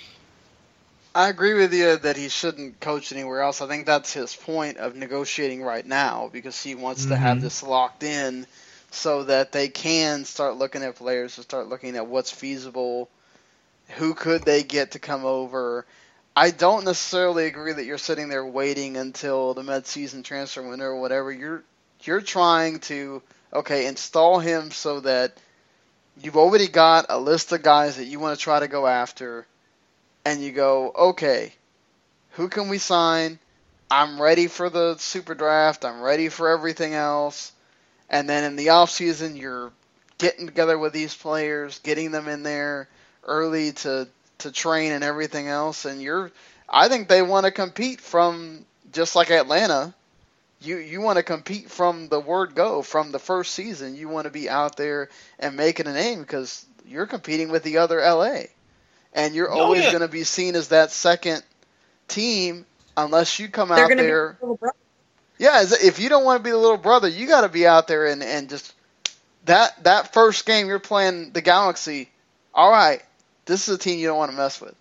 I agree with you that he shouldn't coach anywhere else. I think that's his point of negotiating right now because he wants mm-hmm. to have this locked in so that they can start looking at players and start looking at what's feasible, who could they get to come over. I don't necessarily agree that you're sitting there waiting until the mid-season transfer window or whatever. You're you're trying to, okay, install him so that you've already got a list of guys that you want to try to go after, and you go, okay, who can we sign? I'm ready for the super draft. I'm ready for everything else. And then in the offseason, you're getting together with these players, getting them in there early to, to train and everything else. And you're, I think they want to compete from, just like Atlanta, you, you want to compete from the word go, from the first season. You want to be out there and making a name because you're competing with the other L A. And you're oh, always yeah. going to be seen as that second team unless you come
They're
out there.
Be the
yeah, if you don't want to be the little brother, you got to be out there and, and just that that first game you're playing the Galaxy. All right, this is a team you don't want to mess with.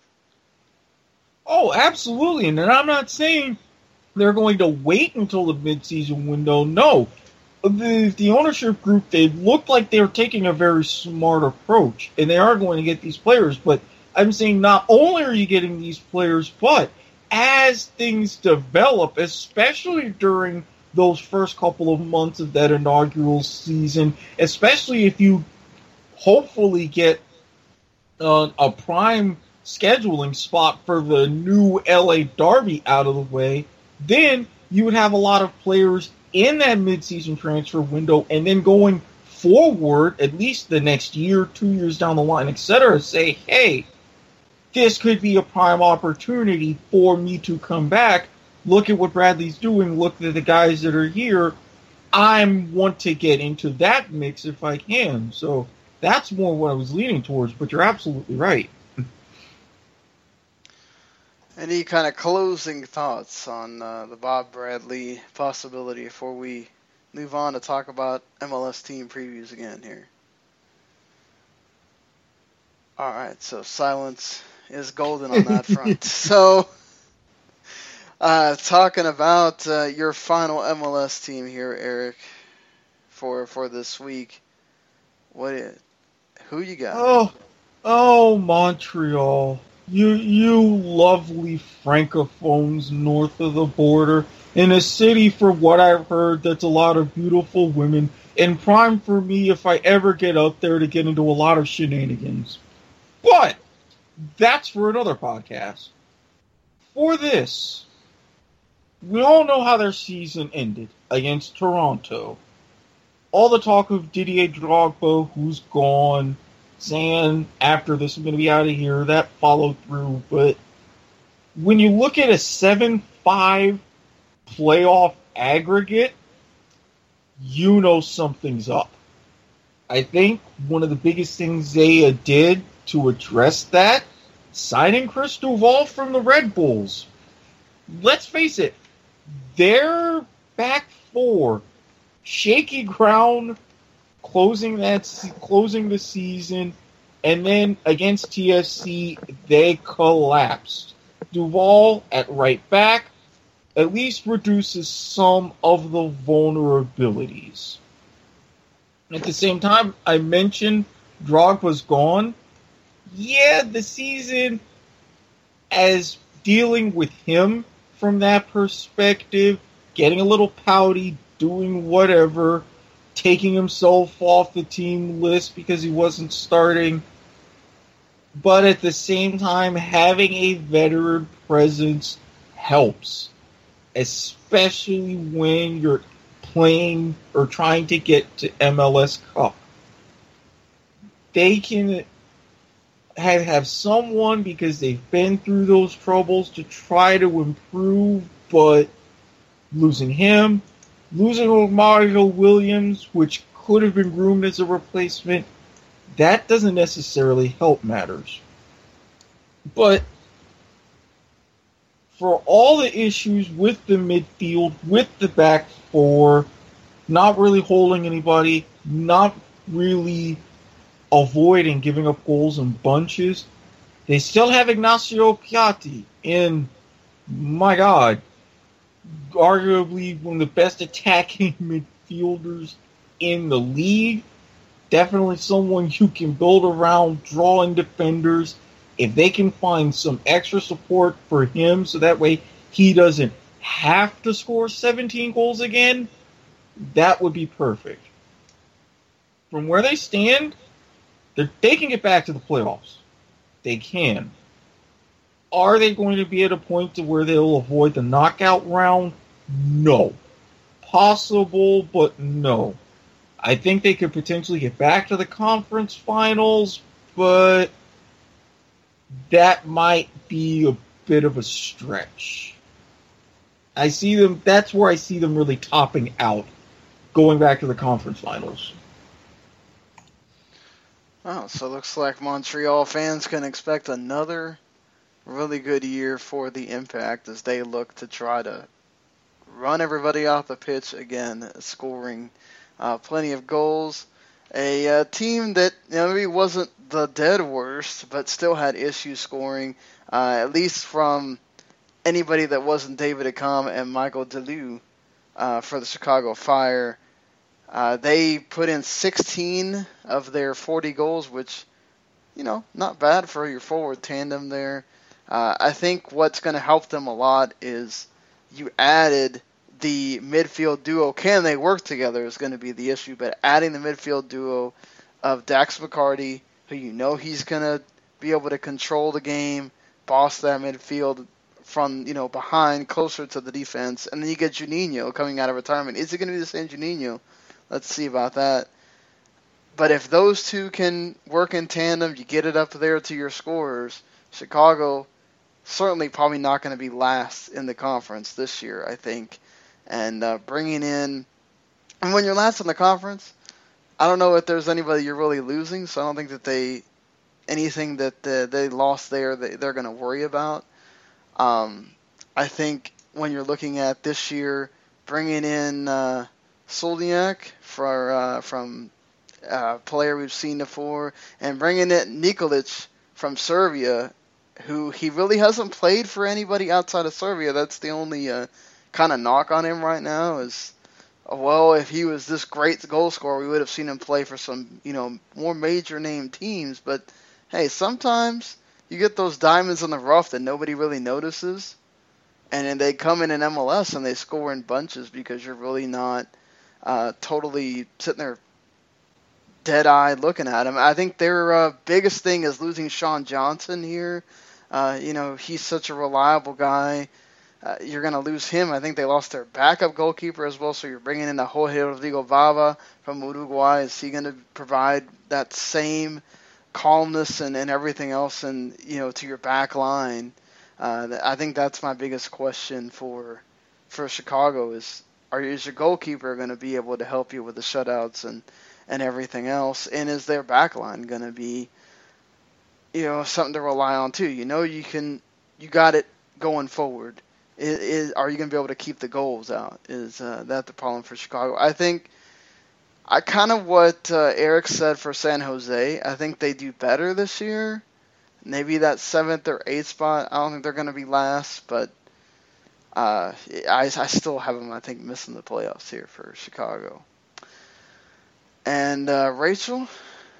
Oh, absolutely. And I'm not saying they're going to wait until the midseason window. No. The, the ownership group, they looked like they were taking a very smart approach, and they are going to get these players, but I'm saying not only are you getting these players, but as things develop, especially during those first couple of months of that inaugural season, especially if you hopefully get uh, a prime scheduling spot for the new L A Derby out of the way, then you would have a lot of players in that midseason transfer window, and then going forward, at least the next year, two years down the line, et cetera, say, hey, this could be a prime opportunity for me to come back. Look at what Bradley's doing. Look at the guys that are here. I want to get into that mix if I can. So that's more what I was leaning towards, but you're absolutely right.
Any kind of closing thoughts on uh, the Bob Bradley possibility before we move on to talk about M L S team previews again here? All right, so silence is golden on that front. So, uh, talking about uh, your final M L S team here, Eric, for for this week. What is, who you got?
Oh, oh, Montreal. You, you lovely francophones north of the border, in a city, for what I've heard, that's a lot of beautiful women, and prime for me if I ever get out there to get into a lot of shenanigans. But that's for another podcast. For this, we all know how their season ended against Toronto. All the talk of Didier Drogba, who's gone, saying after this I'm going to be out of here, that followed through. But when you look at a seven five playoff aggregate, you know something's up. I think one of the biggest things they did to address that, signing Chris Duval from the Red Bulls. Let's face it, their back four, shaky ground, closing that closing the season, and then against T F C, they collapsed. Duval at right back at least reduces some of the vulnerabilities. At the same time, I mentioned Drogba's gone. Yeah, the season, as dealing with him from that perspective, getting a little pouty, doing whatever, taking himself off the team list because he wasn't starting, but at the same time, having a veteran presence helps, especially when you're playing or trying to get to M L S Cup. They can have, have someone, because they've been through those troubles, to try to improve, but losing him, losing Mario Williams, which could have been groomed as a replacement, that doesn't necessarily help matters. But for all the issues with the midfield, with the back four, not really holding anybody, not really avoiding giving up goals in bunches, they still have Ignacio Piatti in, my God, arguably one of the best attacking midfielders in the league. Definitely someone you can build around, drawing defenders. If they can find some extra support for him so that way he doesn't have to score seventeen goals again, that would be perfect. From where they stand, they can get back to the playoffs. They can. Are they going to be at a point to where they'll avoid the knockout round? No. Possible, but no. I think they could potentially get back to the conference finals, but that might be a bit of a stretch. I see them, that's where I see them really topping out, going back to the conference finals.
Oh, so it looks like Montreal fans can expect another really good year for the Impact as they look to try to run everybody off the pitch again, scoring uh, plenty of goals. A uh, team that, you know, maybe wasn't the dead worst, but still had issues scoring, uh, at least from anybody that wasn't David Accam and Michael Deleu uh, for the Chicago Fire. Uh, they put in sixteen of their forty goals, which, you know, not bad for your forward tandem there. Uh, I think what's going to help them a lot is you added the midfield duo. Can they work together is going to be the issue, but adding the midfield duo of Dax McCarty, who you know he's going to be able to control the game, boss that midfield from, you know, behind, closer to the defense, and then you get Juninho coming out of retirement. Is it going to be the same Juninho? Let's see about that. but if those two can work in tandem, you get it up there to your scorers. Chicago certainly probably not going to be last in the conference this year, I think. And uh, bringing in, and when you're last in the conference, I don't know if there's anybody you're really losing, so I don't think that they, anything that the, they lost there, they, they're going to worry about. Um, I think when you're looking at this year, bringing in uh, Solniak for uh, from a uh, player we've seen before, and bringing in Nikolic from Serbia, who he really hasn't played for anybody outside of Serbia. That's the only uh, kind of knock on him right now is, well, if he was this great goal scorer, we would have seen him play for some, you know, more major name teams. But hey, sometimes you get those diamonds in the rough that nobody really notices, and then they come in an M L S and they score in bunches because you're really not uh, totally sitting there dead-eyed looking at them. I think their uh, biggest thing is losing Sean Johnson here. Uh, you know, he's such a reliable guy. Uh, you're going to lose him. I think they lost their backup goalkeeper as well, so you're bringing in a Jorge Rodrigo Vava from Uruguay. Is he going to provide that same calmness and, and everything else and, you know, to your back line? Uh, I think that's my biggest question for for Chicago is, are is your goalkeeper going to be able to help you with the shutouts and, and everything else? And is their back line going to be, you know, something to rely on too? You know, you can, you got it going forward. Is, is are you going to be able to keep the goals out? Is uh, that the problem for Chicago? I think, I kind of what uh, Eric said for San Jose. I think they do better this year. Maybe that seventh or eighth spot. I don't think they're going to be last, but uh, I, I still have them, I think, missing the playoffs here for Chicago. And uh, Rachel,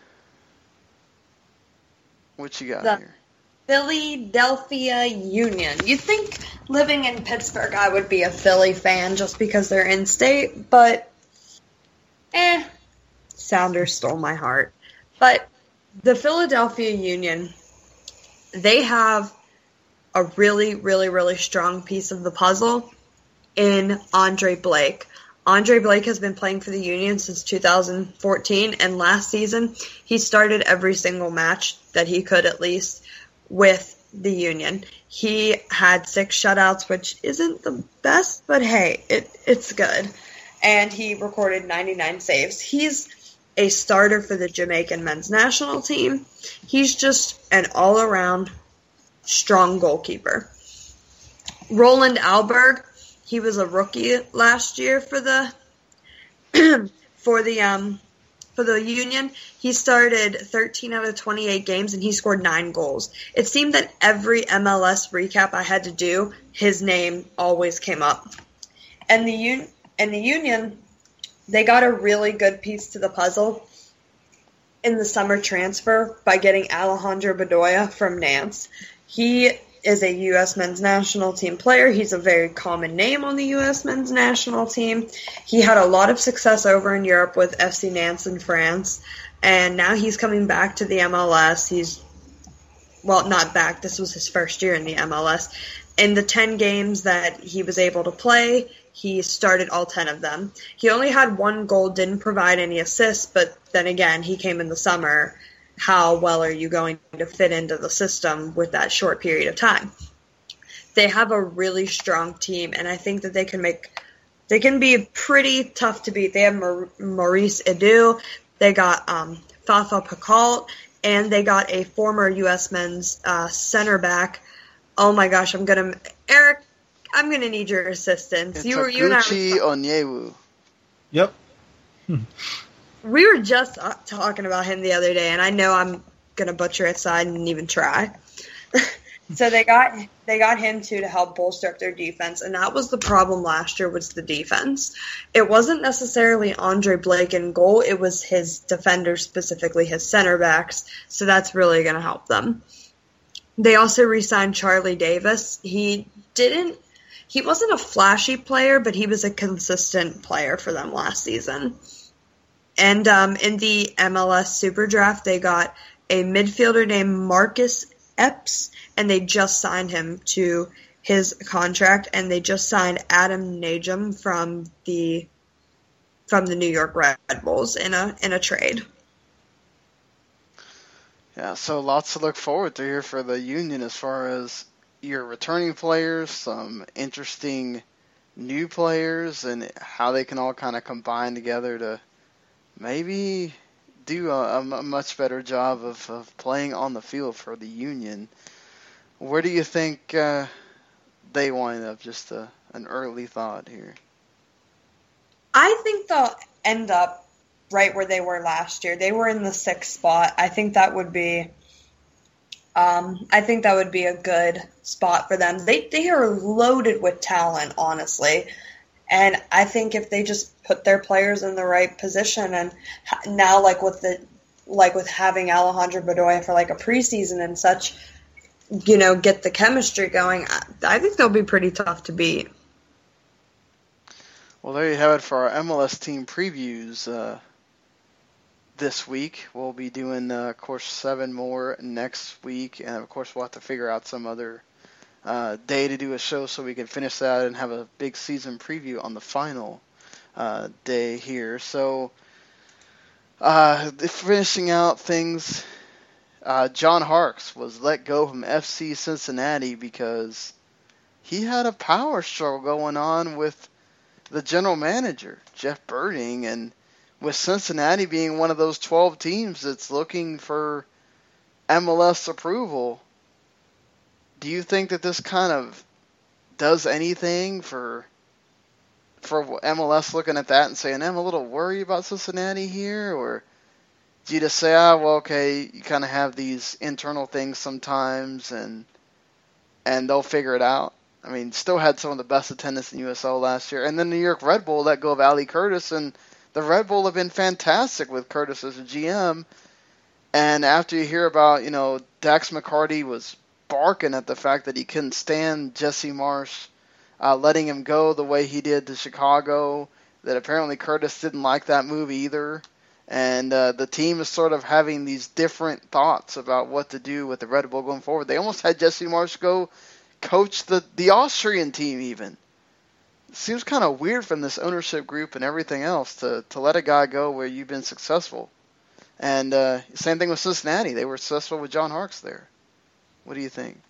what you got
the
here?
Philadelphia Union. You'd think living in Pittsburgh I would be a Philly fan just because they're in state, but eh, Sounders stole my heart. But the Philadelphia Union, they have a really, really, really strong piece of the puzzle in Andre Blake. Andre Blake has been playing for the Union since two thousand fourteen, and last season he started every single match that he could at least with the Union. He had six shutouts, which isn't the best, but hey, it it's good. And he recorded ninety-nine saves. He's a starter for the Jamaican men's national team. He's just an all-around strong goalkeeper. Roland Alberg, he was a rookie last year for the for the um for the Union. He started thirteen out of twenty-eight games and he scored nine goals. It seemed that every M L S recap I had to do, his name always came up. And the un- and the Union, they got a really good piece to the puzzle in the summer transfer by getting Alejandro Bedoya from Nantes. He is a U S men's national team player. He's a very common name on the U S men's national team. He had a lot of success over in Europe with F C Nantes in France, and now he's coming back to the M L S. He's, well, not back. This was his first year in the M L S. In the ten games that he was able to play, he started all ten of them. He only had one goal, didn't provide any assists, but then again, he came in the summer. How well are you going to fit into the system with that short period of time? They have a really strong team, and I think that they can make, they can be pretty tough to beat. They have Maurice Edu, they got um, Fafa Pakal, and they got a former U S men's uh, center back. Oh my gosh, I'm gonna Eric, I'm gonna need your assistance.
It's
you were you and I were
Onyewu. Yep. Hmm.
We were just talking about him the other day, and I know I'm gonna butcher it, so I didn't even try. So they got they got him too to help bolster up their defense, and that was the problem last year, was the defense. It wasn't necessarily Andre Blake in goal; it was his defenders, specifically his center backs. So that's really gonna help them. They also re-signed Charlie Davis. He didn't. He wasn't a flashy player, but he was a consistent player for them last season. And um, in the M L S Super Draft, they got a midfielder named Marcus Epps, and they just signed him to his contract. And they just signed Adam Najum from the from the New York Red Bulls in a in a trade.
Yeah, so lots to look forward to here for the Union as far as your returning players, some interesting new players, and how they can all kind of combine together to maybe do a, a much better job of, of playing on the field for the Union. Where do you think uh, they wind up? Just a, an early thought here.
I think they'll end up right where they were last year. They were in the sixth spot. I think that would be, um, I think that would be a good spot for them. They they are loaded with talent, honestly, and I think if they just put their players in the right position, and now like with the like with having Alejandro Bedoya for like a preseason and such, you know, get the chemistry going, I, I think they'll be pretty tough to beat.
Well, there you have it for our M L S team previews. Uh, This week. We'll be doing, uh, of course, seven more next week, and of course we'll have to figure out some other uh, day to do a show so we can finish that and have a big season preview on the final uh, day here. So, uh, finishing out things, uh, John Harkes was let go from F C Cincinnati because he had a power struggle going on with the general manager, Jeff Berding, and with Cincinnati being one of those twelve teams that's looking for M L S approval, do you think that this kind of does anything for for M L S looking at that and saying, I'm a little worried about Cincinnati here? Or do you just say, ah, well, okay, you kind of have these internal things sometimes and and they'll figure it out? I mean, still had some of the best attendance in U S L last year. And then the New York Red Bull let go of Ali Curtis, and the Red Bull have been fantastic with Curtis as a G M. And after you hear about, you know, Dax McCarty was barking at the fact that he couldn't stand Jesse Marsh uh, letting him go the way he did to Chicago, that apparently Curtis didn't like that move either. And uh, the team is sort of having these different thoughts about what to do with the Red Bull going forward. They almost had Jesse Marsh go coach the, the Austrian team even. It seems kind of weird from this ownership group and everything else to, to let a guy go where you've been successful. And uh, same thing with Cincinnati. They were successful with John Harkes there. What do you think?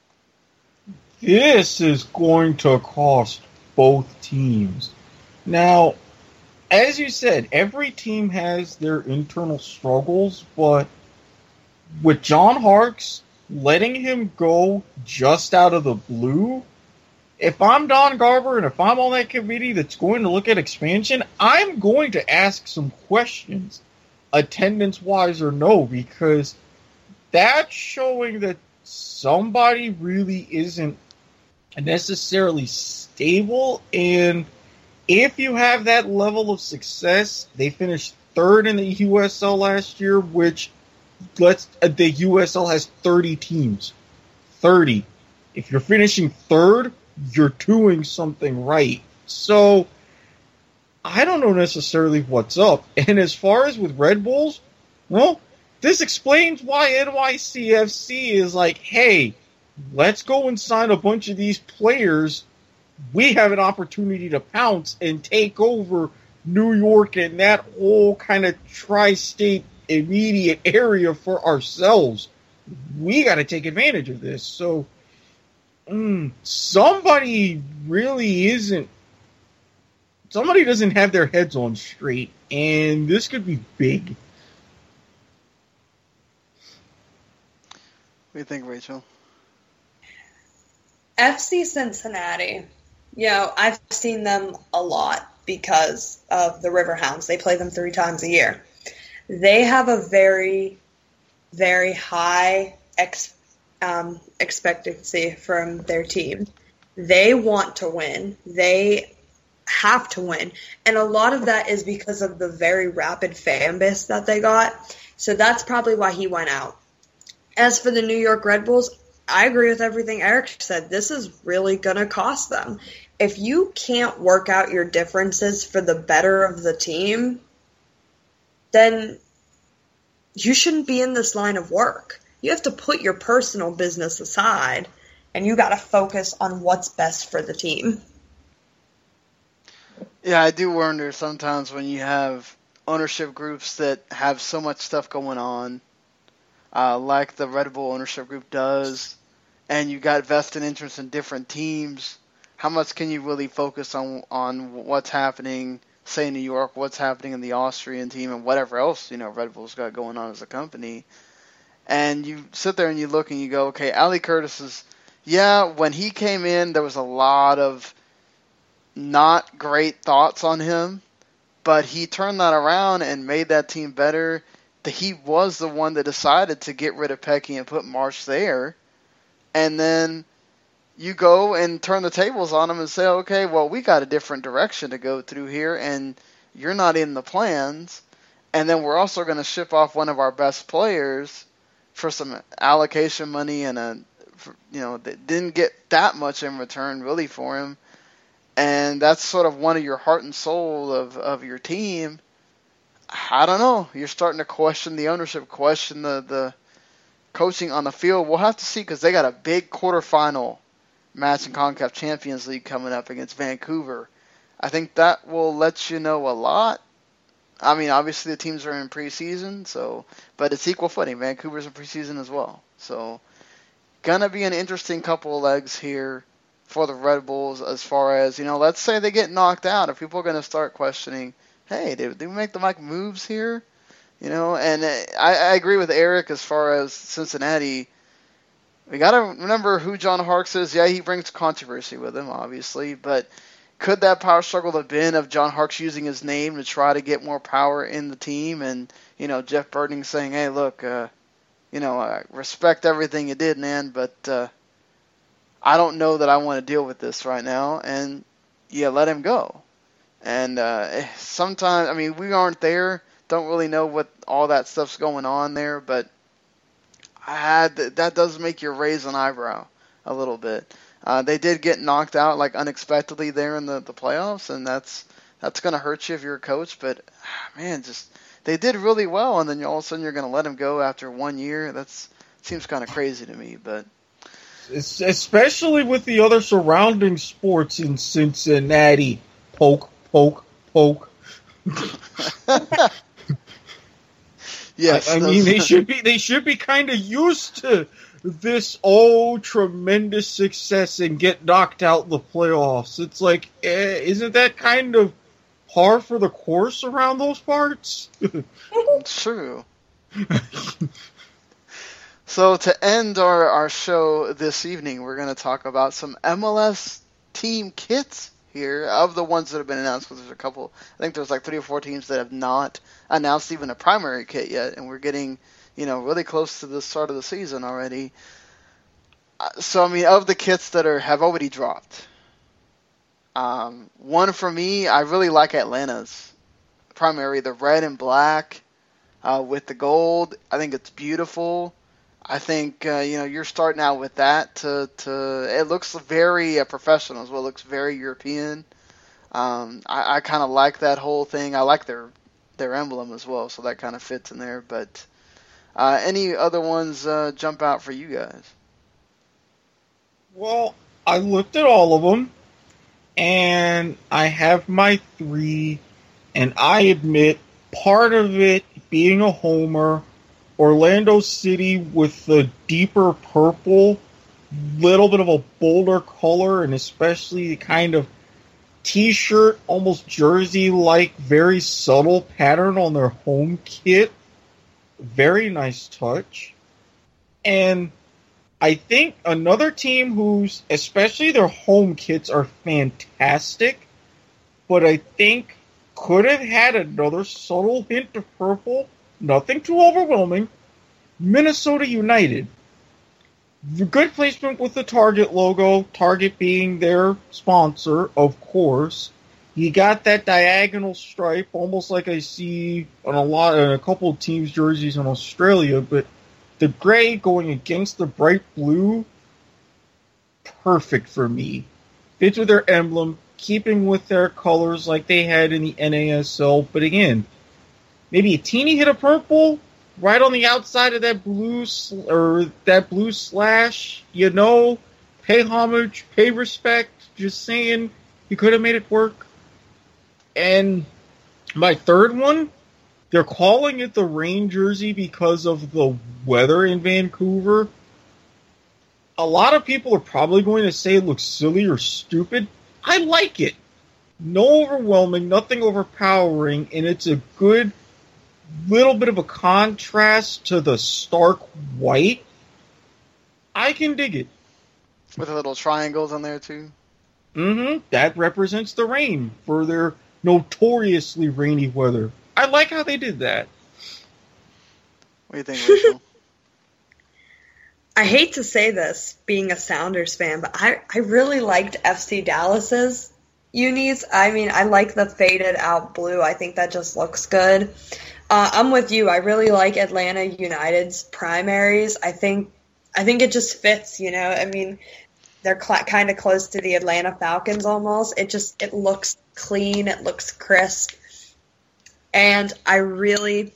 This is going to cost both teams. Now, as you said, every team has their internal struggles, but with John Harkes, letting him go just out of the blue, if I'm Don Garber and if I'm on that committee that's going to look at expansion, I'm going to ask some questions, attendance-wise or no, because that's showing that somebody really isn't necessarily stable. And if you have that level of success, they finished third in the U S L last year, which let's uh, the U S L has thirty teams. thirty. If you're finishing third, you're doing something right. So, I don't know necessarily what's up. And as far as with Red Bulls, well, this explains why N Y C F C is like, hey, let's go and sign a bunch of these players. We have an opportunity to pounce and take over New York and that whole kind of tri-state immediate area for ourselves. We got to take advantage of this. So, mm, somebody really isn't, somebody doesn't have their heads on straight, and this could be big.
What do you think, Rachel?
F C Cincinnati, you know, I've seen them a lot because of the Riverhounds. They play them three times a year. They have a very, very high ex, um, expectancy from their team. They want to win. They have to win. And a lot of that is because of the very rapid fan base that they got. So that's probably why he went out. As for the New York Red Bulls, I agree with everything Eric said. This is really going to cost them. If you can't work out your differences for the better of the team, then you shouldn't be in this line of work. You have to put your personal business aside, and you got to focus on what's best for the team.
Yeah, I do wonder sometimes when you have ownership groups that have so much stuff going on. uh, like the Red Bull ownership group does, and you got vested interest in different teams, how much can you really focus on on what's happening, say in New York, what's happening in the Austrian team, and whatever else, you know, Red Bull's got going on as a company? And you sit there and you look and you go, okay, Ali Curtis is, yeah, when he came in, there was a lot of not great thoughts on him, but he turned that around and made that team better. He was the one that decided to get rid of Pecky and put Marsh there. And then you go and turn the tables on him and say, okay, well, we got a different direction to go through here, and you're not in the plans. And then we're also going to ship off one of our best players for some allocation money, and a, for, you know, that didn't get that much in return really for him. And that's sort of one of your heart and soul of, of your team. I don't know. You're starting to question the ownership, question the, the coaching on the field. We'll have to see, because they got a big quarterfinal match in CONCACAF Champions League coming up against Vancouver. I think that will let you know a lot. I mean, obviously the teams are in preseason, so but it's equal footing. Vancouver's in preseason as well. So gonna be an interesting couple of legs here for the Red Bulls as far as, you know, let's say they get knocked out. Are people going to start questioning, hey, did, did we make the right moves here? You know, and I, I agree with Eric as far as Cincinnati. We got to remember who John Harkes is. Yeah, he brings controversy with him, obviously, but could that power struggle have been of John Harkes using his name to try to get more power in the team, and, you know, Jeff Burton saying, hey, look, uh, you know, I respect everything you did, man, but uh, I don't know that I want to deal with this right now, and yeah, let him go. And uh, sometimes, I mean, we aren't there, don't really know what all that stuff's going on there, but I had that does make you raise an eyebrow a little bit. Uh, they did get knocked out like unexpectedly there in the, the playoffs, and that's that's going to hurt you if you're a coach. But man, just they did really well, and then all of a sudden you're going to let them go after one year. That's seems kind of crazy to me. But
it's, especially with the other surrounding sports in Cincinnati, poke, poke, poke.
Yes,
I, I mean they should be they should be kind of used to this oh tremendous success and get knocked out in the playoffs. It's like, eh, isn't that kind of par for the course around those parts?
It's true. So to end our, our show this evening, we're going to talk about some M L S team kits here of the ones that have been announced, because there's a couple, I think there's like three or four teams that have not announced even a primary kit yet, and we're getting, you know, really close to the start of the season already. So, I mean, of the kits that are have already dropped, um, one for me, I really like Atlanta's primary, the red and black uh, with the gold. I think it's beautiful. I think, uh, you know, you're starting out with that to, to it looks very uh, professional as well. It looks very European. Um, I, I kind of like that whole thing. I like their their emblem as well, so that kind of fits in there. But uh, any other ones uh, jump out for you guys?
Well, I looked at all of them, and I have my three, and I admit part of it being a homer, Orlando City with the deeper purple, little bit of a bolder color, and especially the kind of t-shirt, almost jersey-like, very subtle pattern on their home kit. Very nice touch. And I think another team whose, especially their home kits, are fantastic, but I think could have had another subtle hint of purple, nothing too overwhelming, Minnesota United. The good placement with the Target logo, Target being their sponsor, of course. You got that diagonal stripe, almost like I see on a lot, on a couple of teams' jerseys in Australia, but the gray going against the bright blue, perfect for me. Fits with their emblem, keeping with their colors like they had in the N A S L, but again, maybe a teeny hit of purple right on the outside of that blue sl- or that blue slash. You know, pay homage, pay respect. Just saying, you could have made it work. And my third one, they're calling it the rain jersey because of the weather in Vancouver. A lot of people are probably going to say it looks silly or stupid. I like it. No overwhelming, nothing overpowering, and it's a good little bit of a contrast to the stark white. I can dig it.
With the little triangles on there, too?
Mm-hmm. That represents the rain for their notoriously rainy weather. I like how they did that.
What do you think, Rachel?
I hate to say this, being a Sounders fan, but I, I really liked F C Dallas's unis. I mean, I like the faded out blue. I think that just looks good. Uh, I'm with you. I really like Atlanta United's primaries. I think I think it just fits, you know. I mean, they're cl- kind of close to the Atlanta Falcons almost. It just it looks clean. It looks crisp. And I really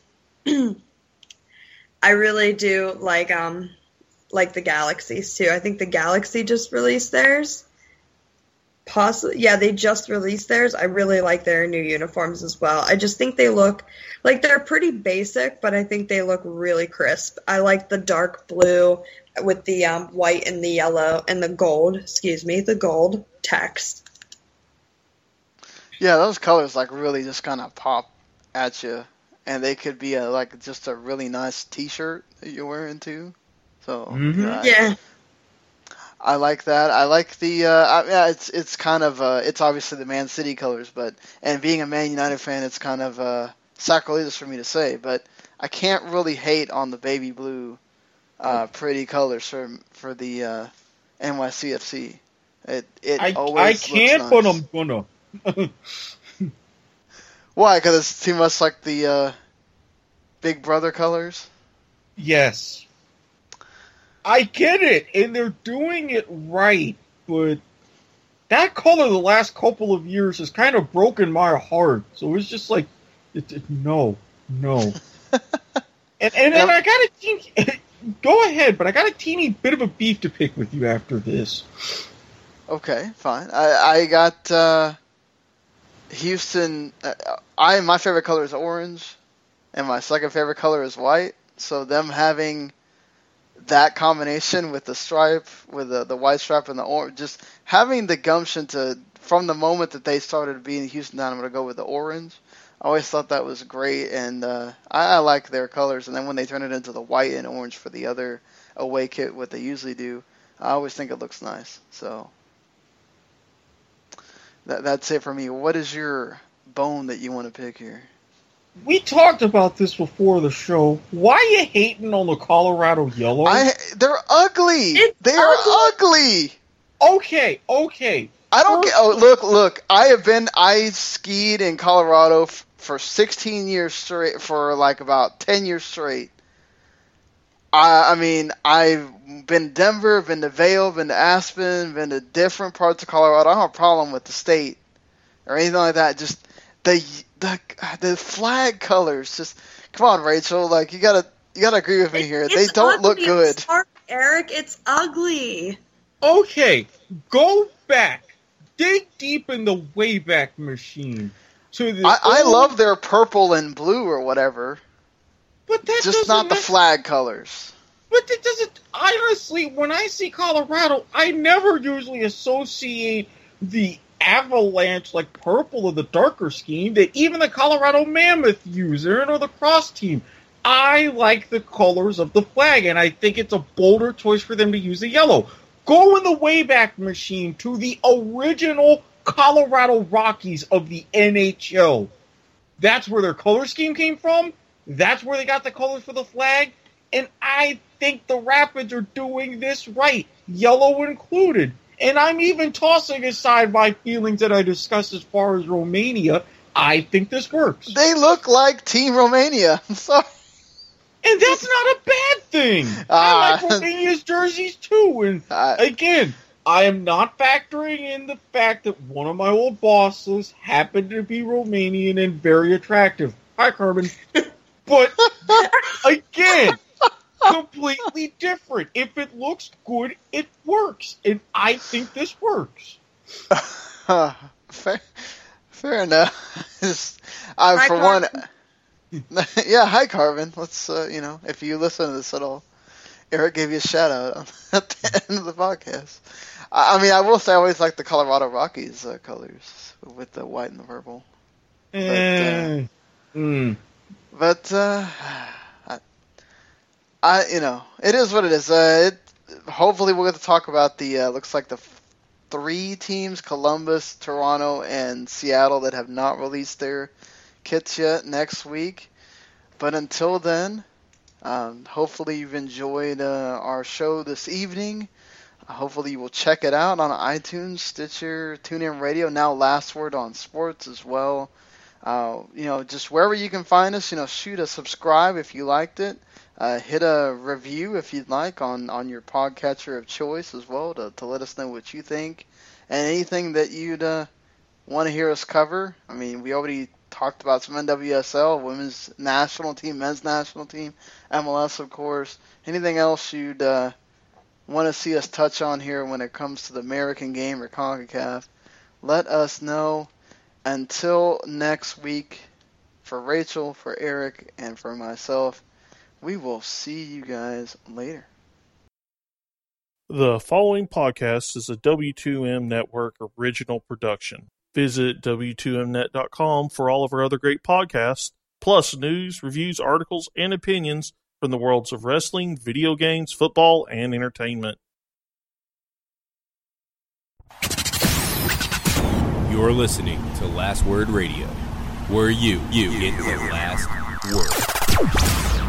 I really do like um like the Galaxies too. I think the Galaxy just released theirs. Possibly, yeah, they just released theirs. I really like their new uniforms as well. I just think they look like they're pretty basic, but I think they look really crisp. I like the dark blue with the um, white and the yellow and the gold, excuse me, the gold text.
Yeah, those colors like really just kind of pop at you, and they could be a, like just a really nice T-shirt that you're wearing too. So
Mm-hmm.
yeah, I-
Yeah.
I like that. I like the. Uh, I, yeah, it's it's kind of uh, it's obviously the Man City colors, but and being a Man United fan, it's kind of uh, sacrilegious for me to say, but I can't really hate on the baby blue, uh, pretty colors for for the uh, N Y C F C. It it
I,
always
I can't,
looks
but
nice.
I'm gonna.
Why? Because it's too much like the uh, Big Brother colors.
Yes. I get it, and they're doing it right, but that color the last couple of years has kind of broken my heart. So it's just like, it, it, no, no. and and then I got a teeny, go ahead, but I got a teeny bit of a beef to pick with you after this.
Okay, fine. I I got uh, Houston. Uh, I my favorite color is orange, and my second favorite color is white. So them having that combination with the stripe, with the, the white stripe and the orange, just having the gumption to, from the moment that they started being Houston Dynamo, to go with the orange. I always thought that was great, and uh, I, I like their colors. And then when they turn it into the white and orange for the other away kit, what they usually do, I always think it looks nice. So that that's it for me. What is your bone that you want to pick here?
We talked about this before the show. Why are you hating on the Colorado yellow?
I they're ugly.
It's
they are ugly.
Okay, okay.
I don't
First-
get. Oh, look, look. I have been. I skied in Colorado f- for sixteen years straight. For like about ten years straight. I, I mean, I've been to Denver, been to Vail, been to Aspen, been to different parts of Colorado. I don't have a problem with the state or anything like that. Just the the the flag colors. Just come on, Rachel. Like you gotta you gotta agree with me here.
It's
They don't
ugly.
look good.
I'm sorry, Eric, it's ugly.
Okay, go back. Dig deep in the Wayback Machine. To the
I, I
old-
love their purple and blue or whatever.
but that
Just
doesn't
not the
nec-
flag colors.
But it doesn't. I honestly, when I see Colorado, I never usually associate the avalanche like purple or the darker scheme that even the Colorado Mammoth use or the cross team. I like the colors of the flag, and I think it's a bolder choice for them to use the yellow. Go in the Wayback Machine to the original Colorado Rockies of the N H L. That's where their color scheme came from. That's where they got the colors for the flag. And I think the Rapids are doing this right, yellow included. And I'm even tossing aside my feelings that I discussed as far as Romania. I think this works.
They look like Team Romania. I'm sorry.
And that's not a bad thing. I
Ah.
like Romania's jerseys too. And
Uh,
again, I am not factoring in the fact that one of my old bosses happened to be Romanian and very attractive. Hi, Carmen. But again, completely different. If it looks good, it works. And I think this works.
fair, fair enough. Just- I,
Hi,
for one,
Carmen.
Yeah, hi Carvin. Let's uh, you know, if you listen to this at all, Eric gave you a shout out at the end of the podcast. I, I mean, I will say I always like the Colorado Rockies uh, colors with the white and the purple. But, uh,
mm.
but uh, I, I, you know, it is what it is. Uh, it, hopefully, we're going to talk about the uh, looks like the three teams: Columbus, Toronto, and Seattle that have not released their kits yet next week. But until then, um, hopefully you've enjoyed uh, our show this evening. Hopefully you will check it out on iTunes, Stitcher, TuneIn Radio, now Last Word on Sports as well. Uh, you know, just wherever you can find us, you know, shoot a subscribe if you liked it. Uh, hit a review if you'd like on, on your podcatcher of choice as well to, to let us know what you think. And anything that you'd uh, want to hear us cover. I mean, we already talked about some N W S L, women's national team, men's national team, M L S, of course. Anything else you'd uh, want to see us touch on here when it comes to the American game or CONCACAF, let us know. Until next week, for Rachel, for Eric, and for myself, we will see you guys later.
The following podcast is a W two M Network original production. Visit W two M net dot com for all of our other great podcasts, plus news, reviews, articles, and opinions from the worlds of wrestling, video games, football, and entertainment.
You're listening to Last Word Radio, where you, you get the last word.